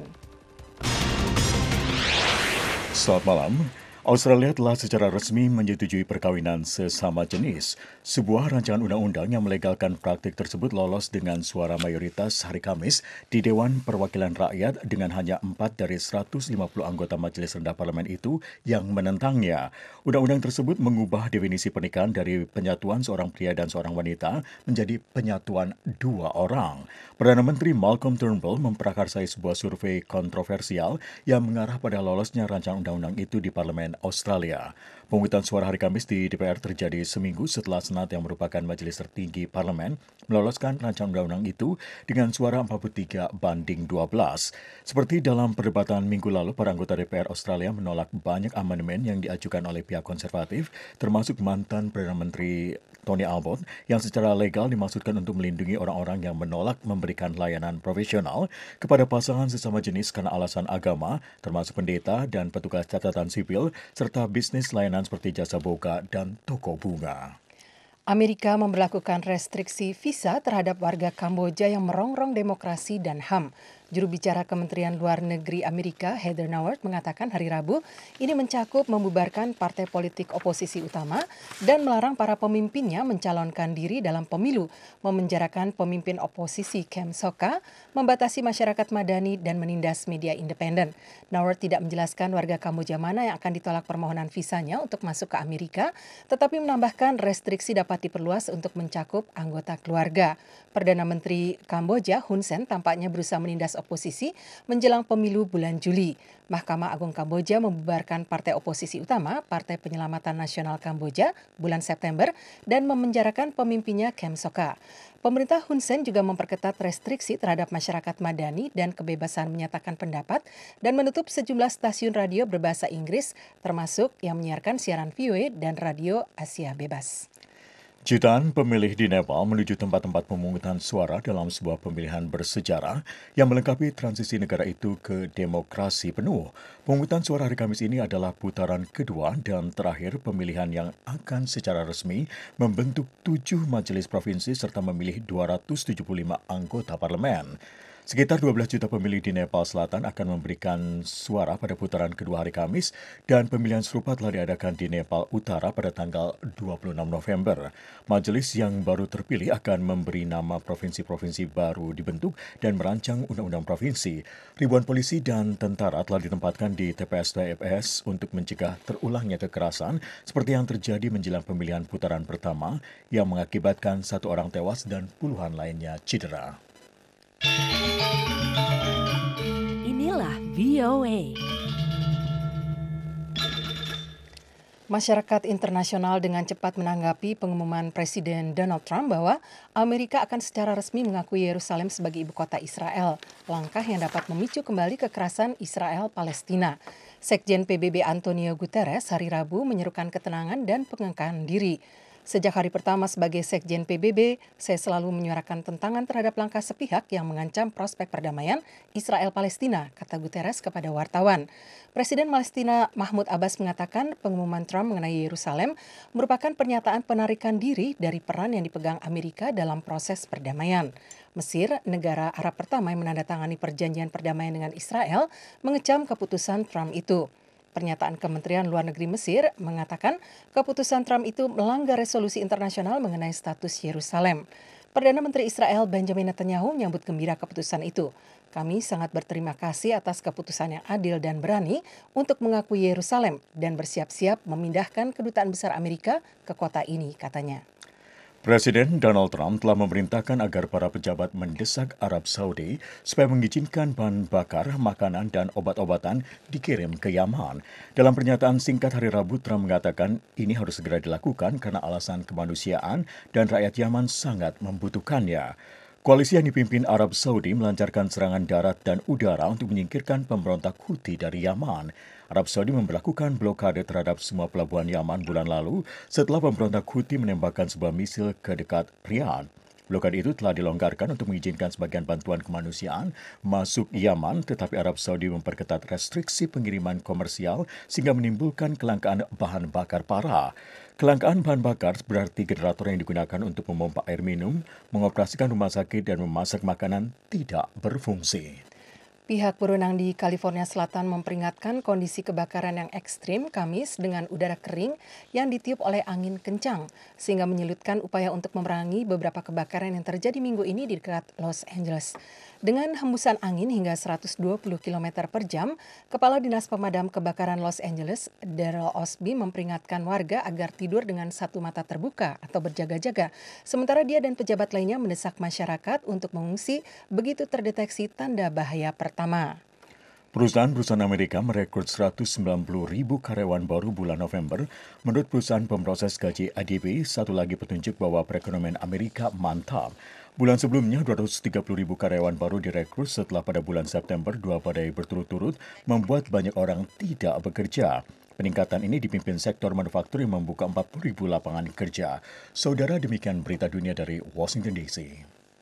Selamat malam. Australia telah secara resmi menyetujui perkawinan sesama jenis. Sebuah rancangan undang-undang yang melegalkan praktik tersebut lolos dengan suara mayoritas hari Kamis di Dewan Perwakilan Rakyat dengan hanya 4 dari 150 anggota Majelis Rendah Parlemen itu yang menentangnya. Undang-undang tersebut mengubah definisi pernikahan dari penyatuan seorang pria dan seorang wanita menjadi penyatuan dua orang. Perdana Menteri Malcolm Turnbull memprakarsai sebuah survei kontroversial yang mengarah pada lolosnya rancangan undang-undang itu di Parlemen Australia. Pemungutan suara hari Kamis di DPR terjadi seminggu setelah Senat yang merupakan majelis tertinggi parlemen meloloskan rancangan undang-undang itu dengan suara 43 banding 12. Seperti dalam perdebatan minggu lalu, para anggota DPR Australia menolak banyak amandemen yang diajukan oleh pihak konservatif, termasuk mantan Perdana Menteri Tony Abbott, yang secara legal dimaksudkan untuk melindungi orang-orang yang menolak memberikan layanan profesional kepada pasangan sesama jenis karena alasan agama, termasuk pendeta dan petugas catatan sipil, serta bisnis layanan seperti jasa boga dan toko bunga. Amerika memberlakukan restriksi visa terhadap warga Kamboja yang merongrong demokrasi dan HAM. Juru bicara Kementerian Luar Negeri Amerika, Heather Nauert, mengatakan hari Rabu ini mencakup membubarkan partai politik oposisi utama dan melarang para pemimpinnya mencalonkan diri dalam pemilu, memenjarakan pemimpin oposisi Kem Sokha, membatasi masyarakat madani, dan menindas media independen. Nauert tidak menjelaskan warga Kamboja mana yang akan ditolak permohonan visanya untuk masuk ke Amerika, tetapi menambahkan restriksi dapat diperluas untuk mencakup anggota keluarga. Perdana Menteri Kamboja Hun Sen tampaknya berusaha menindas oposisi menjelang pemilu bulan Juli. Mahkamah Agung Kamboja membubarkan partai oposisi utama, Partai Penyelamatan Nasional Kamboja, bulan September dan memenjarakan pemimpinnya Kem Sokha. Pemerintah Hun Sen juga memperketat restriksi terhadap masyarakat madani dan kebebasan menyatakan pendapat dan menutup sejumlah stasiun radio berbahasa Inggris, termasuk yang menyiarkan siaran VOA dan radio Asia Bebas. Jutaan pemilih di Nepal menuju tempat-tempat pemungutan suara dalam sebuah pemilihan bersejarah yang melengkapi transisi negara itu ke demokrasi penuh. Pemungutan suara hari Kamis ini adalah putaran kedua dan terakhir pemilihan yang akan secara resmi membentuk 7 majelis provinsi serta memilih 275 anggota parlemen. Sekitar 12 juta pemilih di Nepal Selatan akan memberikan suara pada putaran kedua hari Kamis, dan pemilihan serupa telah diadakan di Nepal Utara pada tanggal 26 November. Majelis yang baru terpilih akan memberi nama provinsi-provinsi baru dibentuk dan merancang undang-undang provinsi. Ribuan polisi dan tentara telah ditempatkan di TPS-TPS untuk mencegah terulangnya kekerasan seperti yang terjadi menjelang pemilihan putaran pertama yang mengakibatkan 1 orang tewas dan puluhan lainnya cedera. Inilah VOA. Masyarakat internasional dengan cepat menanggapi pengumuman Presiden Donald Trump bahwa Amerika akan secara resmi mengakui Yerusalem sebagai ibu kota Israel, langkah yang dapat memicu kembali kekerasan Israel-Palestina. Sekjen PBB Antonio Guterres hari Rabu menyerukan ketenangan dan pengangkatan diri. Sejak hari pertama sebagai Sekjen PBB, saya selalu menyuarakan tentangan terhadap langkah sepihak yang mengancam prospek perdamaian Israel-Palestina, kata Guterres kepada wartawan. Presiden Palestina Mahmud Abbas mengatakan pengumuman Trump mengenai Yerusalem merupakan pernyataan penarikan diri dari peran yang dipegang Amerika dalam proses perdamaian. Mesir, negara Arab pertama yang menandatangani perjanjian perdamaian dengan Israel, mengecam keputusan Trump itu. Pernyataan Kementerian Luar Negeri Mesir mengatakan keputusan Trump itu melanggar resolusi internasional mengenai status Yerusalem. Perdana Menteri Israel Benjamin Netanyahu menyambut gembira keputusan itu. Kami sangat berterima kasih atas keputusan yang adil dan berani untuk mengakui Yerusalem dan bersiap-siap memindahkan kedutaan besar Amerika ke kota ini, katanya. Presiden Donald Trump telah memerintahkan agar para pejabat mendesak Arab Saudi supaya mengizinkan bahan bakar, makanan, dan obat-obatan dikirim ke Yaman. Dalam pernyataan singkat hari Rabu, Trump mengatakan ini harus segera dilakukan karena alasan kemanusiaan dan rakyat Yaman sangat membutuhkannya. Koalisi yang dipimpin Arab Saudi melancarkan serangan darat dan udara untuk menyingkirkan pemberontak Houthi dari Yaman. Arab Saudi memberlakukan blokade terhadap semua pelabuhan Yaman bulan lalu setelah pemberontak Houthi menembakkan sebuah misil ke dekat Riyadh. Blokade itu telah dilonggarkan untuk mengizinkan sebagian bantuan kemanusiaan masuk Yaman, tetapi Arab Saudi memperketat restriksi pengiriman komersial sehingga menimbulkan kelangkaan bahan bakar parah. Kelangkaan bahan bakar berarti generator yang digunakan untuk memompa air minum, mengoperasikan rumah sakit, dan memasak makanan tidak berfungsi. Pihak berwenang di California Selatan memperingatkan kondisi kebakaran yang ekstrim Kamis dengan udara kering yang ditiup oleh angin kencang, sehingga menyulitkan upaya untuk memerangi beberapa kebakaran yang terjadi minggu ini di dekat Los Angeles. Dengan hembusan angin hingga 120 km per jam, Kepala Dinas Pemadam Kebakaran Los Angeles, Daryl Osby, memperingatkan warga agar tidur dengan satu mata terbuka atau berjaga-jaga, sementara dia dan pejabat lainnya mendesak masyarakat untuk mengungsi begitu terdeteksi tanda bahaya pertama. Perusahaan Amerika merekrut 190.000 karyawan baru bulan November. Menurut perusahaan pemproses gaji ADP, satu lagi petunjuk bahwa perekonomian Amerika mantap. Bulan sebelumnya, 230.000 karyawan baru direkrut setelah pada bulan September 2 badai berturut-turut membuat banyak orang tidak bekerja. Peningkatan ini dipimpin sektor manufaktur yang membuka 40.000 lapangan kerja. Saudara, demikian berita dunia dari Washington DC.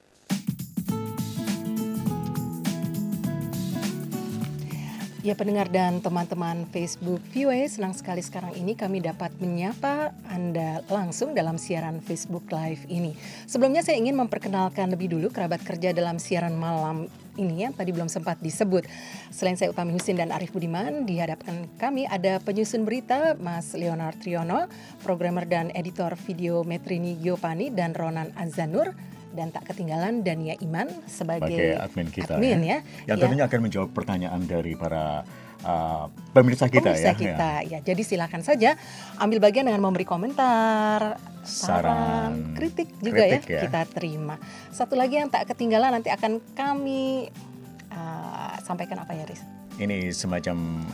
Ya, pendengar dan teman-teman Facebook VOA, senang sekali sekarang ini kami dapat menyapa Anda langsung dalam siaran Facebook Live ini. Sebelumnya saya ingin memperkenalkan lebih dulu kerabat kerja dalam siaran malam ini yang tadi belum sempat disebut. Selain saya Utami Husin dan Arif Budiman, di hadapan kami ada penyusun berita Mas Leonard Triono, programmer dan editor video Metrini Giopani dan Ronan Azanur. Dan tak ketinggalan Dania Iman sebagai admin kita. Ya. Yang tentunya akan menjawab pertanyaan dari para pemirsa kita. Ya. Jadi silakan saja ambil bagian dengan memberi komentar, saran, kritik juga ya, kita terima. Satu lagi yang tak ketinggalan nanti akan kami sampaikan apa ya, Riz? Ini semacam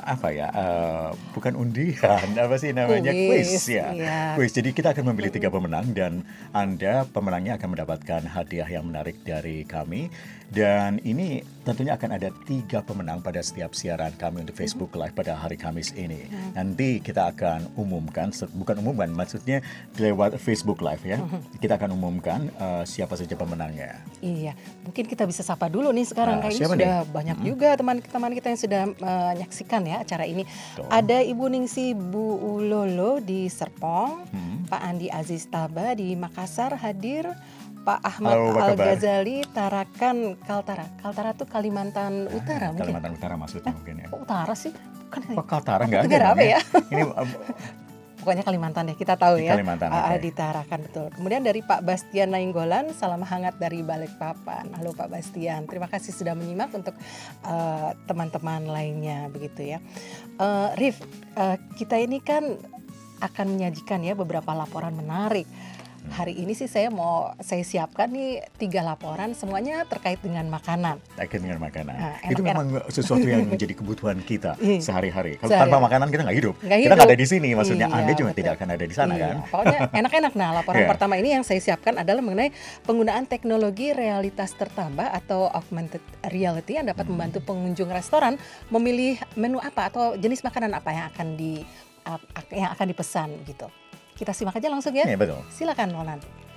bukan undian, apa sih namanya, kuis ya. Kuis. Jadi kita akan memilih 3 pemenang dan Anda pemenangnya akan mendapatkan hadiah yang menarik dari kami. Dan ini tentunya akan ada 3 pemenang pada setiap siaran kami untuk Facebook Live pada hari Kamis ini. Nanti kita akan umumkan, maksudnya lewat Facebook Live ya. Kita akan umumkan siapa saja pemenangnya. Iya, mungkin kita bisa sapa dulu nih sekarang. Kayaknya sudah banyak juga teman-teman kita yang sudah menyaksikan ya acara ini. Ada Ibu Ningsi Bu Ulolo di Serpong, Pak Andi Aziz Taba di Makassar hadir, Pak Ahmad Al-Ghazali Tarakan Kaltara. Kaltara tuh Kalimantan Utara mungkin. Kalimantan Utara maksudnya mungkin ya. Utara sih? Kok Kaltara enggak ada? Negara apa ya? Ini pokoknya Kalimantan deh, kita tahu ya. Kalimantan, di Tarakan, betul. Kemudian dari Pak Bastian Nainggolan, salam hangat dari Balikpapan. Halo Pak Bastian, terima kasih sudah menyimak untuk teman-teman lainnya begitu ya. Rif, kita ini kan akan menyajikan ya beberapa laporan menarik. Hari ini sih saya siapkan nih 3 laporan, semuanya terkait dengan makanan. Terkait dengan makanan. Itu memang sesuatu yang menjadi kebutuhan kita sehari-hari. Kalau tanpa makanan kita nggak hidup. Kita nggak ada di sini, maksudnya Anda juga tidak akan ada di sana kan. Pokoknya enak-enak. Nah, laporan pertama ini yang saya siapkan adalah mengenai penggunaan teknologi realitas tertambah atau augmented reality yang dapat membantu pengunjung restoran memilih menu apa atau jenis makanan apa yang akan dipesan gitu. Kita simak aja langsung ya. Iya, betul. Silakan Nolan.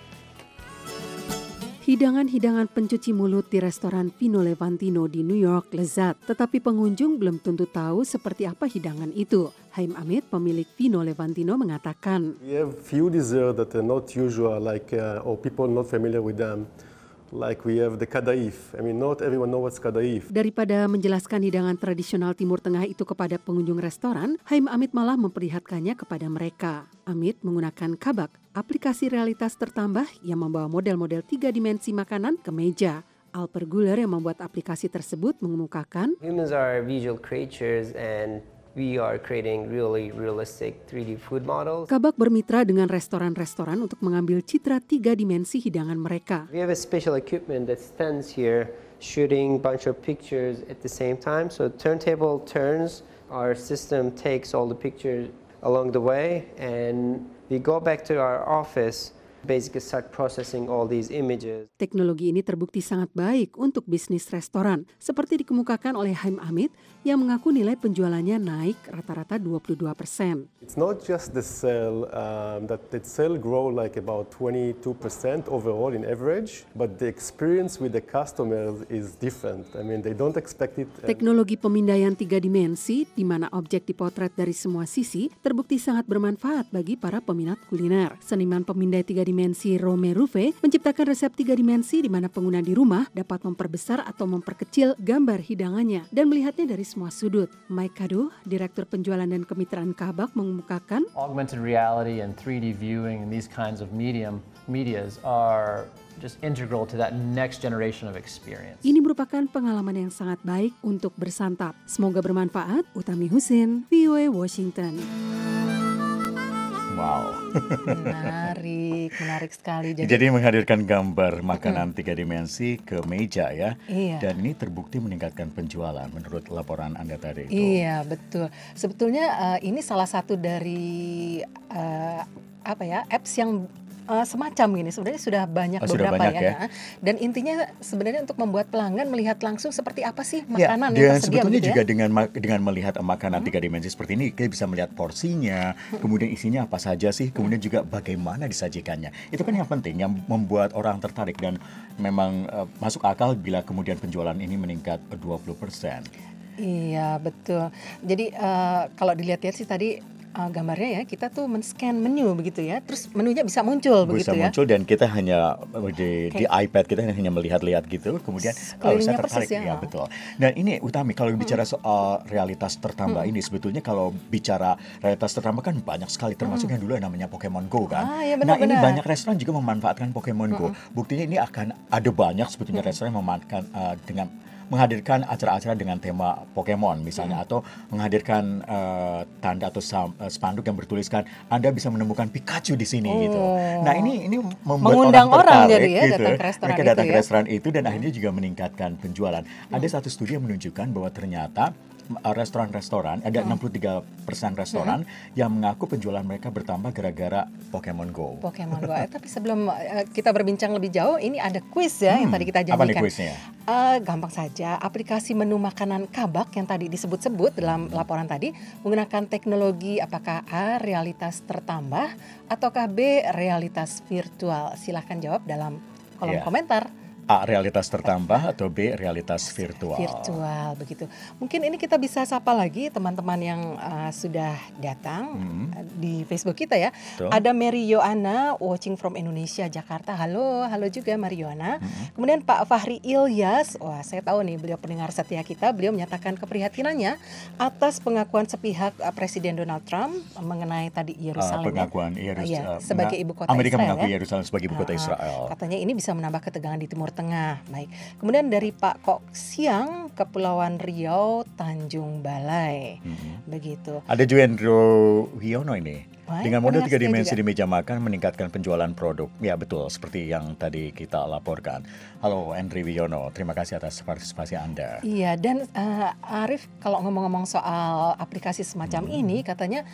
Hidangan-hidangan pencuci mulut di restoran Vino Levantino di New York lezat, tetapi pengunjung belum tentu tahu seperti apa hidangan itu. Haim Amit, pemilik Vino Levantino, mengatakan, We have few desserts that are not usual, or people not familiar with them. Like we have the kadaif. I mean, not everyone knows what's kadaif. Daripada menjelaskan hidangan tradisional Timur Tengah itu kepada pengunjung restoran, Haim Amit malah memperlihatkannya kepada mereka. Amit menggunakan Kabak, aplikasi realitas tertambah yang membawa model-model 3 dimensi makanan ke meja. Alper Guler yang membuat aplikasi tersebut mengemukakan, Humans are visual creatures and we are creating really realistic 3D food models. Kabak bermitra dengan restoran-restoran untuk mengambil citra 3 dimensi hidangan mereka. We have a special equipment that stands here shooting bunch of pictures at the same time. So turntable turns, our system takes all the pictures along the way and we go back to our office, basically start processing all these images. Teknologi ini terbukti sangat baik untuk bisnis restoran, seperti dikemukakan oleh Haim Amit yang mengaku nilai penjualannya naik rata-rata 22%. It's not just the sale, that sale grow like about 22% overall in average, but the experience with the customers is different. I mean, they don't expect it. Teknologi pemindaian 3 dimensi, di mana objek dipotret dari semua sisi, terbukti sangat bermanfaat bagi para peminat kuliner. Seniman pemindai 3 dimensi Rome Rufe menciptakan resep 3 dimensi di mana pengguna di rumah dapat memperbesar atau memperkecil gambar hidangannya dan melihatnya dari semua sudut. Mike Kado, Direktur Penjualan dan Kemitraan Kabak, mengemukakan, augmented reality and 3D viewing and these kinds of medias are just integral to that next generation of experience. Ini merupakan pengalaman yang sangat baik untuk bersantap. Semoga bermanfaat. Utami Husin, VOA Washington. Wow. Menarik sekali. Jadi menghadirkan gambar makanan 3 dimensi ke meja ya. Iya. Dan ini terbukti meningkatkan penjualan menurut laporan Anda tadi. Iya, betul. Sebetulnya ini salah satu dari apps yang semacam ini sebenarnya sudah banyak beberapa ya. Dan intinya sebenarnya untuk membuat pelanggan melihat langsung seperti apa sih makanan yang tersedia. Sebetulnya juga dengan melihat makanan 3 dimensi seperti ini, kita bisa melihat porsinya, kemudian isinya apa saja sih, kemudian juga bagaimana disajikannya. Itu kan yang penting, yang membuat orang tertarik dan memang masuk akal bila kemudian penjualan ini meningkat 20%. Iya, betul. Jadi kalau dilihat-lihat sih tadi gambarnya ya, kita tuh men-scan menu begitu ya, terus menunya bisa muncul begitu ya. Bisa muncul dan kita hanya di iPad kita hanya melihat-lihat gitu, kemudian kalau saya tertarik ya betul. Dan ini Utami, kalau bicara soal realitas tertambah ini, sebetulnya kalau bicara realitas tertambah kan banyak sekali, termasuk yang dulu namanya Pokemon Go kan. Ya ini banyak restoran juga memanfaatkan Pokemon Go. Buktinya ini akan ada banyak sebetulnya restoran yang memanfaatkan dengan menghadirkan acara-acara dengan tema Pokemon misalnya, atau menghadirkan tanda atau spanduk yang bertuliskan Anda bisa menemukan Pikachu di sini gitu. Nah ini membuat mengundang orang jadi ya gitu. Datang ke restoran mereka itu datang ke restoran itu dan akhirnya juga meningkatkan penjualan. Ada satu studi yang menunjukkan bahwa ternyata restoran-restoran, ada 63% restoran yang mengaku penjualan mereka bertambah gara-gara Pokemon Go. Pokemon Go. Tapi sebelum kita berbincang lebih jauh, ini ada kuis ya yang tadi kita janjikan. Apa nih kuisnya? Gampang saja, aplikasi menu makanan Kabak yang tadi disebut-sebut dalam laporan tadi menggunakan teknologi apakah A, realitas tertambah, ataukah B, realitas virtual? Silahkan jawab dalam kolom komentar. A, realitas tertambah atau B, realitas virtual. Virtual, begitu. Mungkin ini kita bisa sapa lagi teman-teman yang sudah datang di Facebook kita ya. Betul. Ada Mary Yohana watching from Indonesia, Jakarta. Halo juga Mary Yohana. Kemudian Pak Fahri Ilyas, wah saya tahu nih beliau pendengar setia kita. Beliau menyatakan keprihatinannya atas pengakuan sepihak Presiden Donald Trump mengenai tadi Yerusalem. Pengakuan Yerusalem sebagai ibu kota Amerika Israel. Mengakui Yerusalem sebagai ibu kota Israel. Katanya ini bisa menambah ketegangan di Timur Tengah. Baik. Kemudian dari Pak Kok Siang, Kepulauan Riau, Tanjung Balai. Begitu. Ada Juendro Wiono ini. Dengan model 3 dimensi di meja makan meningkatkan penjualan produk. Ya betul, seperti yang tadi kita laporkan. Halo Andri Wiono, terima kasih atas partisipasi Anda. Iya, dan Arif kalau ngomong-ngomong soal aplikasi semacam ini, katanya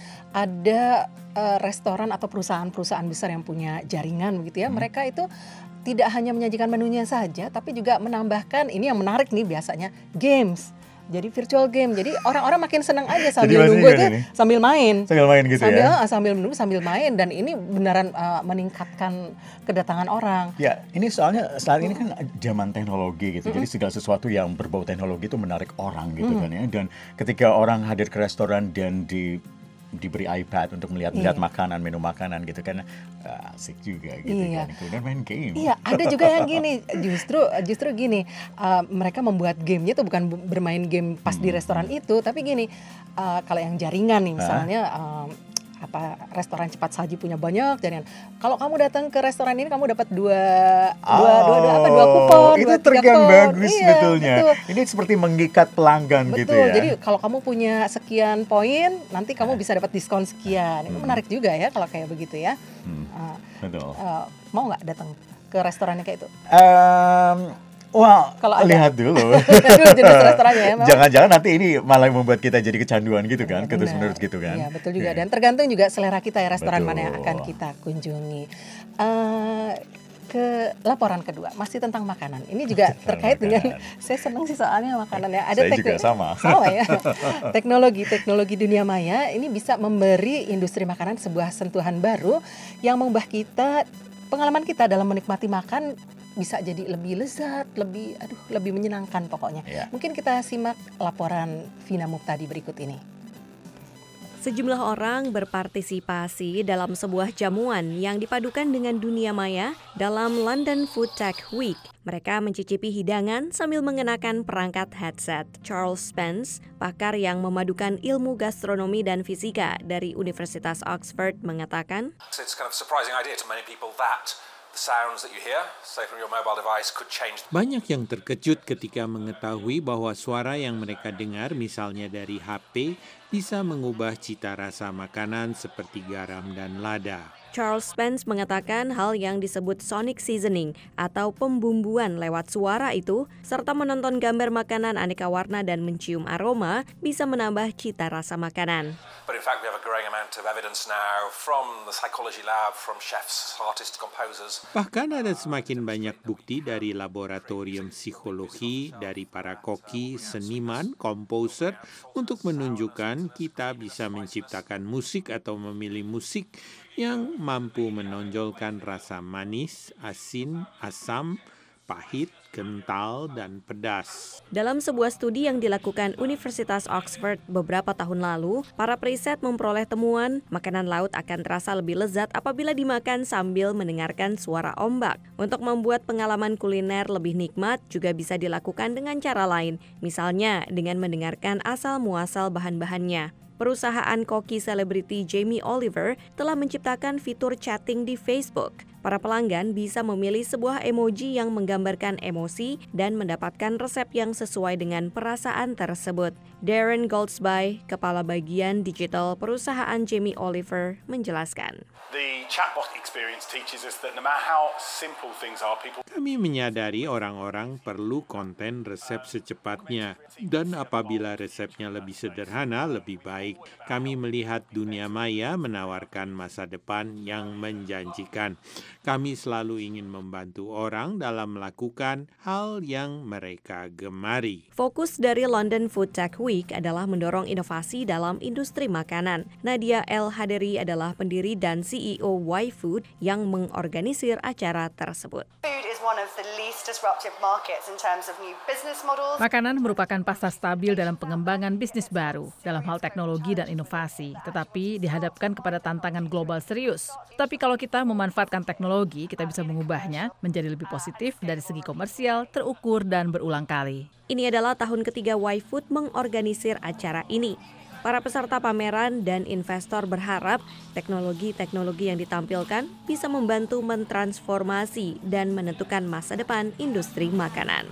ada restoran atau perusahaan-perusahaan besar yang punya jaringan begitu ya. Mereka itu tidak hanya menyajikan menunya saja, tapi juga menambahkan, ini yang menarik nih biasanya, games. Jadi virtual game. Jadi orang-orang makin senang aja sambil nunggu itu sambil main. Sambil main gitu ya. Sambil menunggu sambil main, dan ini beneran meningkatkan kedatangan orang. Ya, ini soalnya saat ini kan zaman teknologi gitu. Jadi segala sesuatu yang berbau teknologi itu menarik orang gitu kan ya. Dan ketika orang hadir ke restoran dan diberi iPad untuk melihat makanan, menu makanan gitu kan, asik juga gitu kan. Kemudian main game. Iya, ada juga yang gini, justru gini, mereka membuat gamenya tuh bukan bermain game pas di restoran itu, tapi gini, kalau yang jaringan nih misalnya, restoran cepat saji punya banyak jaringan. Kalau kamu datang ke restoran ini kamu dapat dua kupon. Itu trik yang bagus sebetulnya. Betul. Ini seperti mengikat pelanggan gitu ya. Jadi kalau kamu punya sekian poin, nanti kamu bisa dapat diskon sekian. Itu menarik juga ya kalau kayak begitu ya. Betul. Mau nggak datang ke restorannya kayak itu? Wah, lihat dulu jenis restorannya ya. Jangan-jangan nanti ini malah membuat kita jadi kecanduan gitu kan, terus-menerus gitu kan. Iya, betul juga. Dan tergantung juga selera kita ya, restoran mana yang akan kita kunjungi. Ke laporan kedua, masih tentang makanan. Ini juga terkait dengan, saya senang sih soalnya makanan ya. Saya juga sama ya. Teknologi dunia maya ini bisa memberi industri makanan sebuah sentuhan baru yang mengubah pengalaman kita dalam menikmati makan bisa jadi lebih lezat, lebih menyenangkan pokoknya. Mungkin kita simak laporan Vina Muhtadi berikut ini. Sejumlah orang berpartisipasi dalam sebuah jamuan yang dipadukan dengan dunia maya dalam London Food Tech Week. Mereka mencicipi hidangan sambil mengenakan perangkat headset. Charles Spence, pakar yang memadukan ilmu gastronomi dan fisika dari Universitas Oxford, mengatakan, It's kind of surprising idea to many people that the sounds that you hear, say from your mobile device, could change. Banyak yang terkejut ketika mengetahui bahwa suara yang mereka dengar, misalnya dari HP, bisa mengubah cita rasa makanan seperti garam dan lada. Charles Spence mengatakan hal yang disebut sonic seasoning atau pembumbuan lewat suara itu, serta menonton gambar makanan aneka warna dan mencium aroma bisa menambah cita rasa makanan. But in fact we have a growing amount of evidence now from the psychology lab, from chefs, artists, composers. Bahkan ada semakin banyak bukti dari laboratorium psikologi, dari para koki, seniman, komposer untuk menunjukkan kita bisa menciptakan musik atau memilih musik yang mampu menonjolkan rasa manis, asin, asam, pahit, kental, dan pedas. Dalam sebuah studi yang dilakukan Universitas Oxford beberapa tahun lalu, para periset memperoleh temuan makanan laut akan terasa lebih lezat apabila dimakan sambil mendengarkan suara ombak. Untuk membuat pengalaman kuliner lebih nikmat juga bisa dilakukan dengan cara lain, misalnya dengan mendengarkan asal-muasal bahan-bahannya. Perusahaan koki selebriti Jamie Oliver telah menciptakan fitur chatting di Facebook. Para pelanggan bisa memilih sebuah emoji yang menggambarkan emosi dan mendapatkan resep yang sesuai dengan perasaan tersebut. Darren Goldsby, kepala bagian digital perusahaan Jamie Oliver, menjelaskan. The chatbot experience teaches us that no matter how simple things are, people. Kami menyadari orang-orang perlu konten resep secepatnya, dan apabila resepnya lebih sederhana, lebih baik. Kami melihat dunia maya menawarkan masa depan yang menjanjikan. Kami selalu ingin membantu orang dalam melakukan hal yang mereka gemari. Fokus dari London Food Tech Week adalah mendorong inovasi dalam industri makanan. Nadia El Haderi adalah pendiri dan CEO Y-Food yang mengorganisir acara tersebut. Makanan merupakan pasar stabil dalam pengembangan bisnis baru, dalam hal teknologi dan inovasi, tetapi dihadapkan kepada tantangan global serius. Tapi kalau kita memanfaatkan teknologi, kita bisa mengubahnya menjadi lebih positif dari segi komersial, terukur, dan berulang kali. Ini adalah tahun ketiga Y-Food mengorganisir acara ini. Para peserta pameran dan investor berharap teknologi-teknologi yang ditampilkan bisa membantu mentransformasi dan menentukan masa depan industri makanan.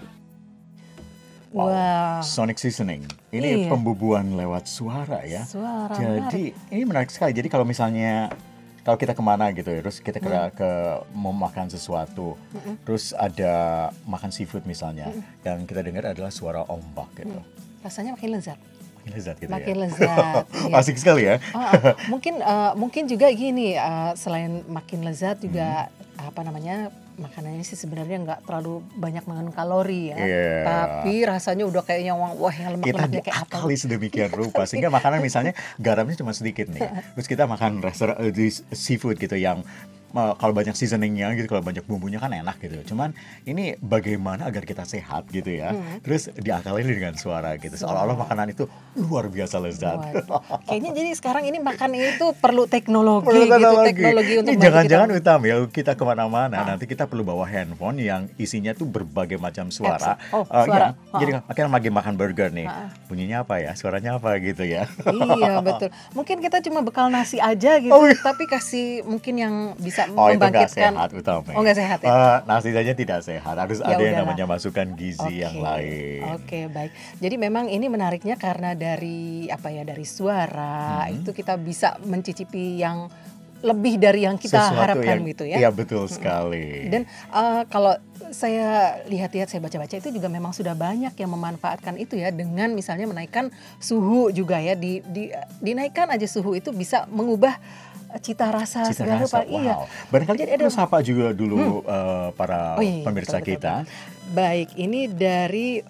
Wow, sonic seasoning. Ini pembubuhan lewat suara ya. Jadi ini menarik sekali. Jadi kalau misalnya kalau kita kemana gitu ya, terus kita ke mau makan sesuatu, terus ada makan seafood misalnya, yang kita dengar adalah suara ombak gitu. Rasanya makin lezat. Lezat gitu makin ya. lezat. Asik sekali ya. Mungkin juga gini, selain makin lezat juga makanannya sih sebenarnya nggak terlalu banyak mengandung kalori ya, Iya. tapi rasanya udah kayaknya wah yang Kita lemak-lemaknya kayak apa. diakali sedemikian rupa sehingga makanan misalnya garamnya cuma sedikit nih, terus kita makan restoran di seafood gitu yang kalau banyak seasoningnya gitu, kalau banyak bumbunya kan enak gitu. Cuman ini bagaimana agar kita sehat gitu ya. Terus diakalin dengan suara gitu. Seolah-olah makanan itu luar biasa lezat. Kayaknya jadi sekarang ini makan itu perlu teknologi Perlu gitu, teknologi untuk Ini bantu jangan-jangan kita. utama ya kita kemana-mana nanti kita perlu bawa handphone yang isinya tuh berbagai macam suara. Suara. Ya. Jadi akhirnya lagi makan burger nih, bunyinya apa ya, suaranya apa gitu ya. Iya betul. Mungkin kita cuma bekal nasi aja gitu, tapi kasih mungkin yang bisa Itu nggak membangkitkan. sehat utama. Oh nggak sehat ya? Nasi saja tidak sehat, harus Ya ada yang udahlah. namanya masukan gizi yang lain. Oke, baik. Jadi memang ini menariknya karena dari dari suara itu kita bisa mencicipi yang lebih dari yang kita Sesuatu harapkan yang, gitu ya. Iya betul sekali. Dan kalau saya lihat-lihat, saya baca-baca itu juga memang sudah banyak yang memanfaatkan itu ya, dengan misalnya menaikkan suhu juga ya, dinaikkan aja suhu itu bisa mengubah cita rasa segala rupa. Iya. Barangkali Jadi kita sapa juga dulu para pemirsa betul. kita. Baik, ini dari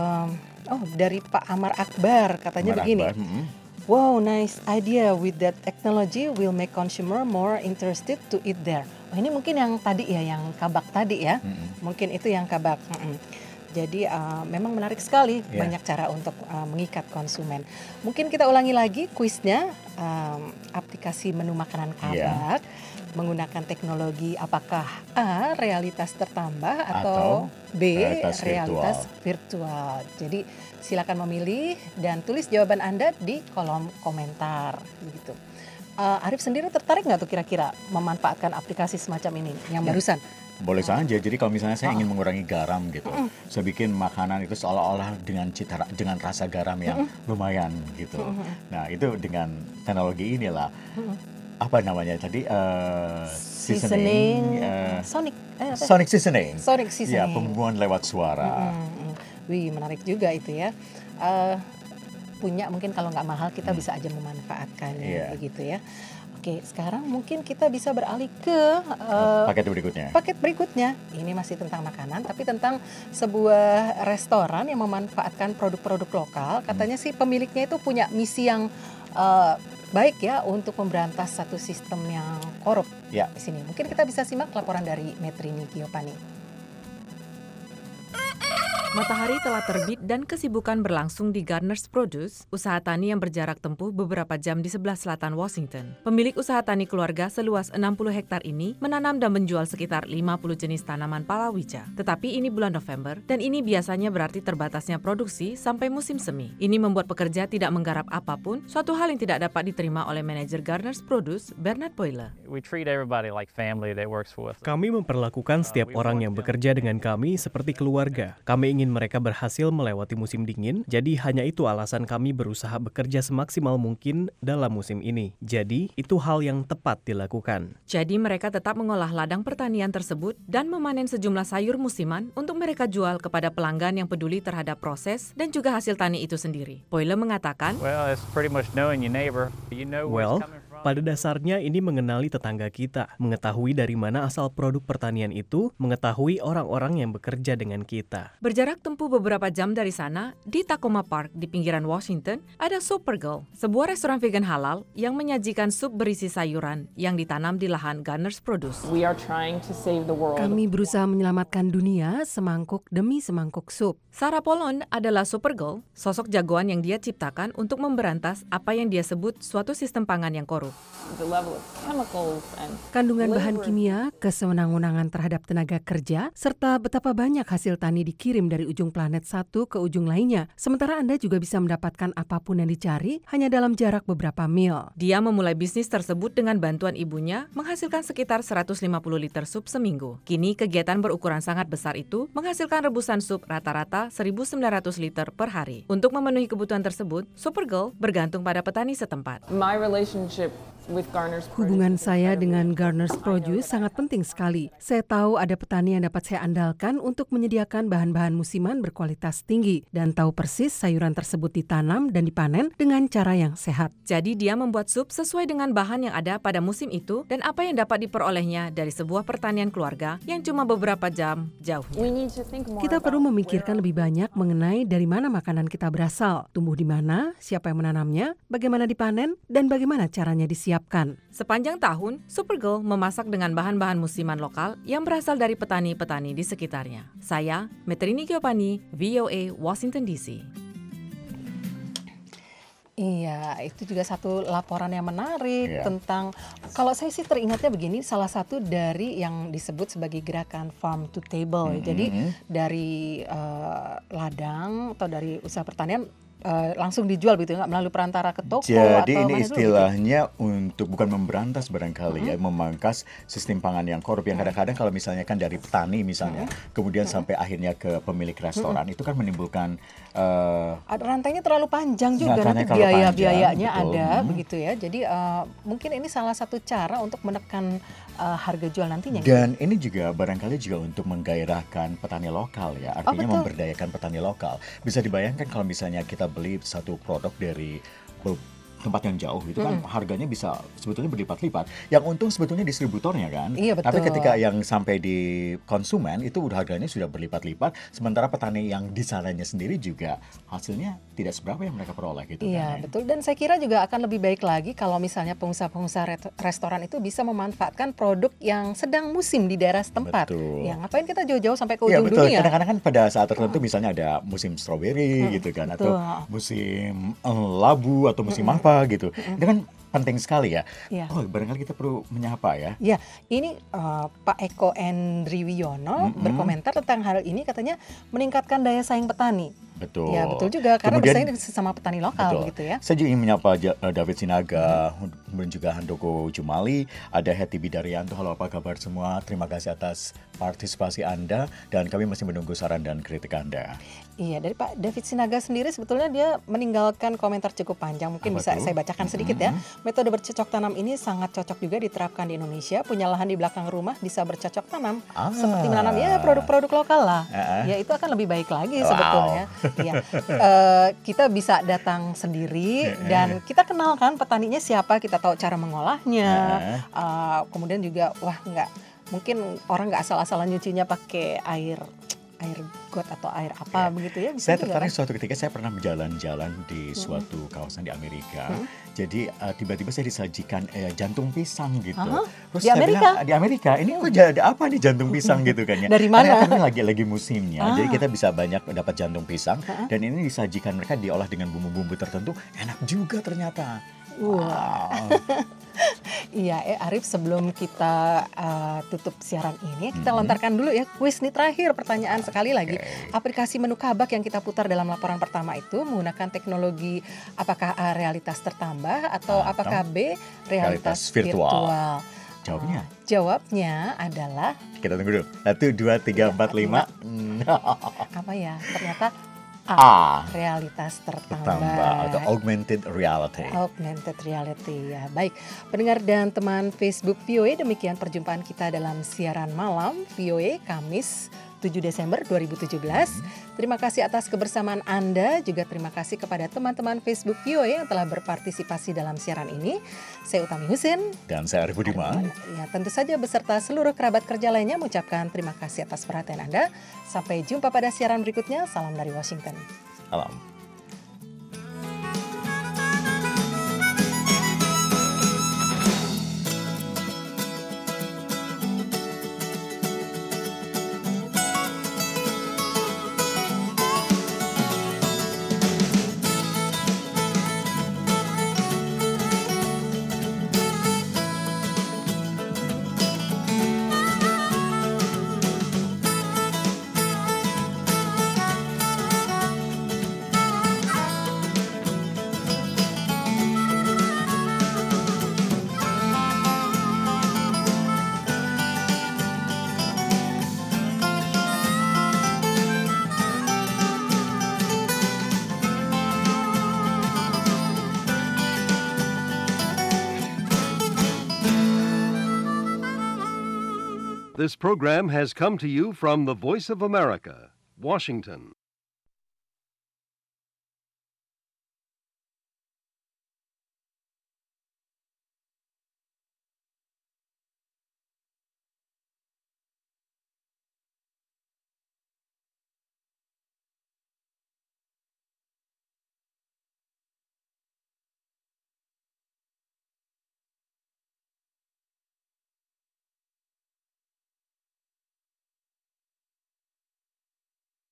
dari Pak Amar Akbar, katanya Amar begini. Akbar, Wow, nice idea. With that technology will make consumer more interested to eat there. Oh, ini mungkin yang tadi ya, yang kabak tadi ya. Mungkin itu yang kabak. Jadi memang menarik sekali, banyak cara untuk mengikat konsumen. Mungkin kita ulangi lagi kuisnya, aplikasi menu makanan kabak, menggunakan teknologi apakah A, realitas tertambah atau B, realitas virtual. Jadi silakan memilih dan tulis jawaban Anda di kolom komentar gitu. Arif sendiri tertarik nggak tuh kira-kira memanfaatkan aplikasi semacam ini yang barusan? Boleh saja. Jadi kalau misalnya saya ingin mengurangi garam gitu, saya bikin makanan itu seolah-olah dengan rasa garam yang lumayan gitu. Nah itu dengan teknologi inilah apa namanya tadi seasoning, sonic seasoning. Sonic seasoning. Ya, pembumbuan lewat suara. Wih, menarik juga itu ya. Punya mungkin kalau nggak mahal kita bisa aja memanfaatkannya begitu ya. Oke, sekarang mungkin kita bisa beralih ke paket berikutnya. Paket berikutnya, ini masih tentang makanan, tapi tentang sebuah restoran yang memanfaatkan produk-produk lokal. Katanya sih pemiliknya itu punya misi yang baik ya untuk memberantas satu sistem yang korup di sini. Mungkin kita bisa simak laporan dari Metrini Giopani. Matahari telah terbit dan kesibukan berlangsung di Garner's Produce, usaha tani yang berjarak tempuh beberapa jam di sebelah selatan Washington. Pemilik usaha tani keluarga seluas 60 hektar ini menanam dan menjual sekitar 50 jenis tanaman palawija. Tetapi ini bulan November dan ini biasanya berarti terbatasnya produksi sampai musim semi. Ini membuat pekerja tidak menggarap apapun, suatu hal yang tidak dapat diterima oleh manajer Garner's Produce, Bernard Boyle. Kami memperlakukan setiap orang yang bekerja dengan kami seperti keluarga. Kami ingin mereka berhasil melewati musim dingin, jadi hanya itu alasan kami berusaha bekerja semaksimal mungkin dalam musim ini. Jadi, itu hal yang tepat dilakukan. Jadi mereka tetap mengolah ladang pertanian tersebut dan memanen sejumlah sayur musiman untuk mereka jual kepada pelanggan yang peduli terhadap proses dan juga hasil tani itu sendiri. Boyle mengatakan, pada dasarnya ini mengenali tetangga kita, mengetahui dari mana asal produk pertanian itu, mengetahui orang-orang yang bekerja dengan kita. Berjarak tempuh beberapa jam dari sana, di Tacoma Park di pinggiran Washington, ada Supergirl, sebuah restoran vegan halal yang menyajikan sup berisi sayuran yang ditanam di lahan Garner's Produce. Kami berusaha menyelamatkan dunia semangkuk demi semangkuk sup. Sarah Polon adalah Supergirl, sosok jagoan yang dia ciptakan untuk memberantas apa yang dia sebut suatu sistem pangan yang korup. Kandungan bahan kimia, kesewenang-wenangan terhadap tenaga kerja, serta betapa banyak hasil tani dikirim dari ujung planet satu ke ujung lainnya. Sementara Anda juga bisa mendapatkan apapun yang dicari hanya dalam jarak beberapa mil. Dia memulai bisnis tersebut dengan bantuan ibunya, menghasilkan sekitar 150 liter sup seminggu. Kini kegiatan berukuran sangat besar itu menghasilkan rebusan sup rata-rata 1.900 liter per hari. Untuk memenuhi kebutuhan tersebut, Supergirl bergantung pada petani setempat. with Garner's Hubungan saya dengan Garner's Produce sangat penting sekali. Saya tahu ada petani yang dapat saya andalkan untuk menyediakan bahan-bahan musiman berkualitas tinggi dan tahu persis sayuran tersebut ditanam dan dipanen dengan cara yang sehat. Jadi dia membuat sup sesuai dengan bahan yang ada pada musim itu dan apa yang dapat diperolehnya dari sebuah pertanian keluarga yang cuma beberapa jam jauhnya. Kita perlu memikirkan lebih banyak mengenai dari mana makanan kita berasal, tumbuh di mana, siapa yang menanamnya, bagaimana dipanen, dan bagaimana caranya disiapkan. Sepanjang tahun, Supergirl memasak dengan bahan-bahan musiman lokal yang berasal dari petani-petani di sekitarnya. Saya, Metrini Giovanni, VOA, Washington DC. Iya, itu juga satu laporan yang menarik tentang, kalau saya sih teringatnya begini, salah satu dari yang disebut sebagai gerakan farm to table. Jadi dari ladang atau dari usaha pertanian langsung dijual begitu, nggak melalui perantara ke toko. Jadi atau ini mana istilahnya untuk bukan memberantas barangkali ya, memangkas sistem pangan yang korup yang kadang-kadang kalau misalnya kan dari petani misalnya, kemudian sampai akhirnya ke pemilik restoran, itu kan menimbulkan rantainya terlalu panjang juga, nanti biaya-biayanya ada begitu ya. Jadi mungkin ini salah satu cara untuk menekan harga jual nantinya. Dan ini juga barangkali juga untuk menggairahkan petani lokal ya, artinya memberdayakan petani lokal. Bisa dibayangkan kalau misalnya kita beli satu produk dari tempat yang jauh itu kan harganya bisa sebetulnya berlipat-lipat. Yang untung sebetulnya distributornya kan. Iya, betul. Tapi ketika yang sampai di konsumen itu udah harganya sudah berlipat-lipat, sementara petani yang di sananya sendiri juga hasilnya tidak seberapa yang mereka peroleh gitu. Iya, kan. betul. Dan saya kira juga akan lebih baik lagi kalau misalnya pengusaha-pengusaha restoran itu bisa memanfaatkan produk yang sedang musim di daerah setempat. Betul. Ya, ngapain kita jauh-jauh sampai ke Iya, ujung betul. dunia? Kadang-kadang kan pada saat tertentu misalnya ada musim stroberi gitu kan, atau musim labu atau musim apa gitu. Itu kan penting sekali ya. Oh, barangkali kita perlu menyapa ya. Ya, ini Pak Eko Endri Wiono berkomentar tentang hal ini, katanya meningkatkan daya saing petani. Betul. Ya, betul juga, karena bersaing sesama petani lokal begitu ya. Saya juga ingin menyapa David Sinaga dan juga Handoko Jumali, ada Heti Bidarianto. Halo, apa kabar semua? Terima kasih atas partisipasi Anda dan kami masih menunggu saran dan kritik Anda. Iya, dari Pak David Sinaga sendiri sebetulnya dia meninggalkan komentar cukup panjang, mungkin bisa saya bacakan sedikit ya. Metode bercocok tanam ini sangat cocok juga diterapkan di Indonesia. Punya lahan di belakang rumah bisa bercocok tanam, seperti menanam ya produk-produk lokal lah. Ya, itu akan lebih baik lagi sebetulnya. Ya, kita bisa datang sendiri dan kita kenal kan petaninya siapa, kita tahu cara mengolahnya. Kemudian juga mungkin orang nggak asal-asalan nyucinya pakai air got atau air apa begitu ya. Saya tertarik suatu ketika saya pernah berjalan-jalan di suatu kawasan di Amerika. Jadi tiba-tiba saya disajikan jantung pisang gitu. Terus di Amerika? Bilang, di Amerika ini kok ada apa nih jantung pisang gitu kan ya. Dari mana? Karena lagi musimnya. Jadi kita bisa banyak dapat jantung pisang dan ini disajikan, mereka diolah dengan bumbu-bumbu tertentu. Enak juga ternyata. Wow. Iya, Arif, sebelum kita tutup siaran ini, kita lontarkan dulu ya kuis nih terakhir, pertanyaan sekali lagi. Aplikasi menu kabak yang kita putar dalam laporan pertama itu menggunakan teknologi apakah A, realitas tertambah atau apakah B, realitas virtual? Jawabnya adalah, kita tunggu dulu. 1, 2, 3, 4, 5. Apa ya? Ternyata realitas tertambah atau augmented reality. Augmented reality ya. Baik, pendengar dan teman Facebook VOA, demikian perjumpaan kita dalam siaran malam VOA Kamis 7 Desember 2017. Terima kasih atas kebersamaan Anda, juga terima kasih kepada teman-teman Facebook VOA yang telah berpartisipasi dalam siaran ini. Saya Utami Husin dan saya Arif Budiman. Ya, tentu saja beserta seluruh kerabat kerja lainnya mengucapkan terima kasih atas perhatian Anda. Sampai jumpa pada siaran berikutnya. Salam dari Washington. Salam. This program has come to you from the Voice of America, Washington.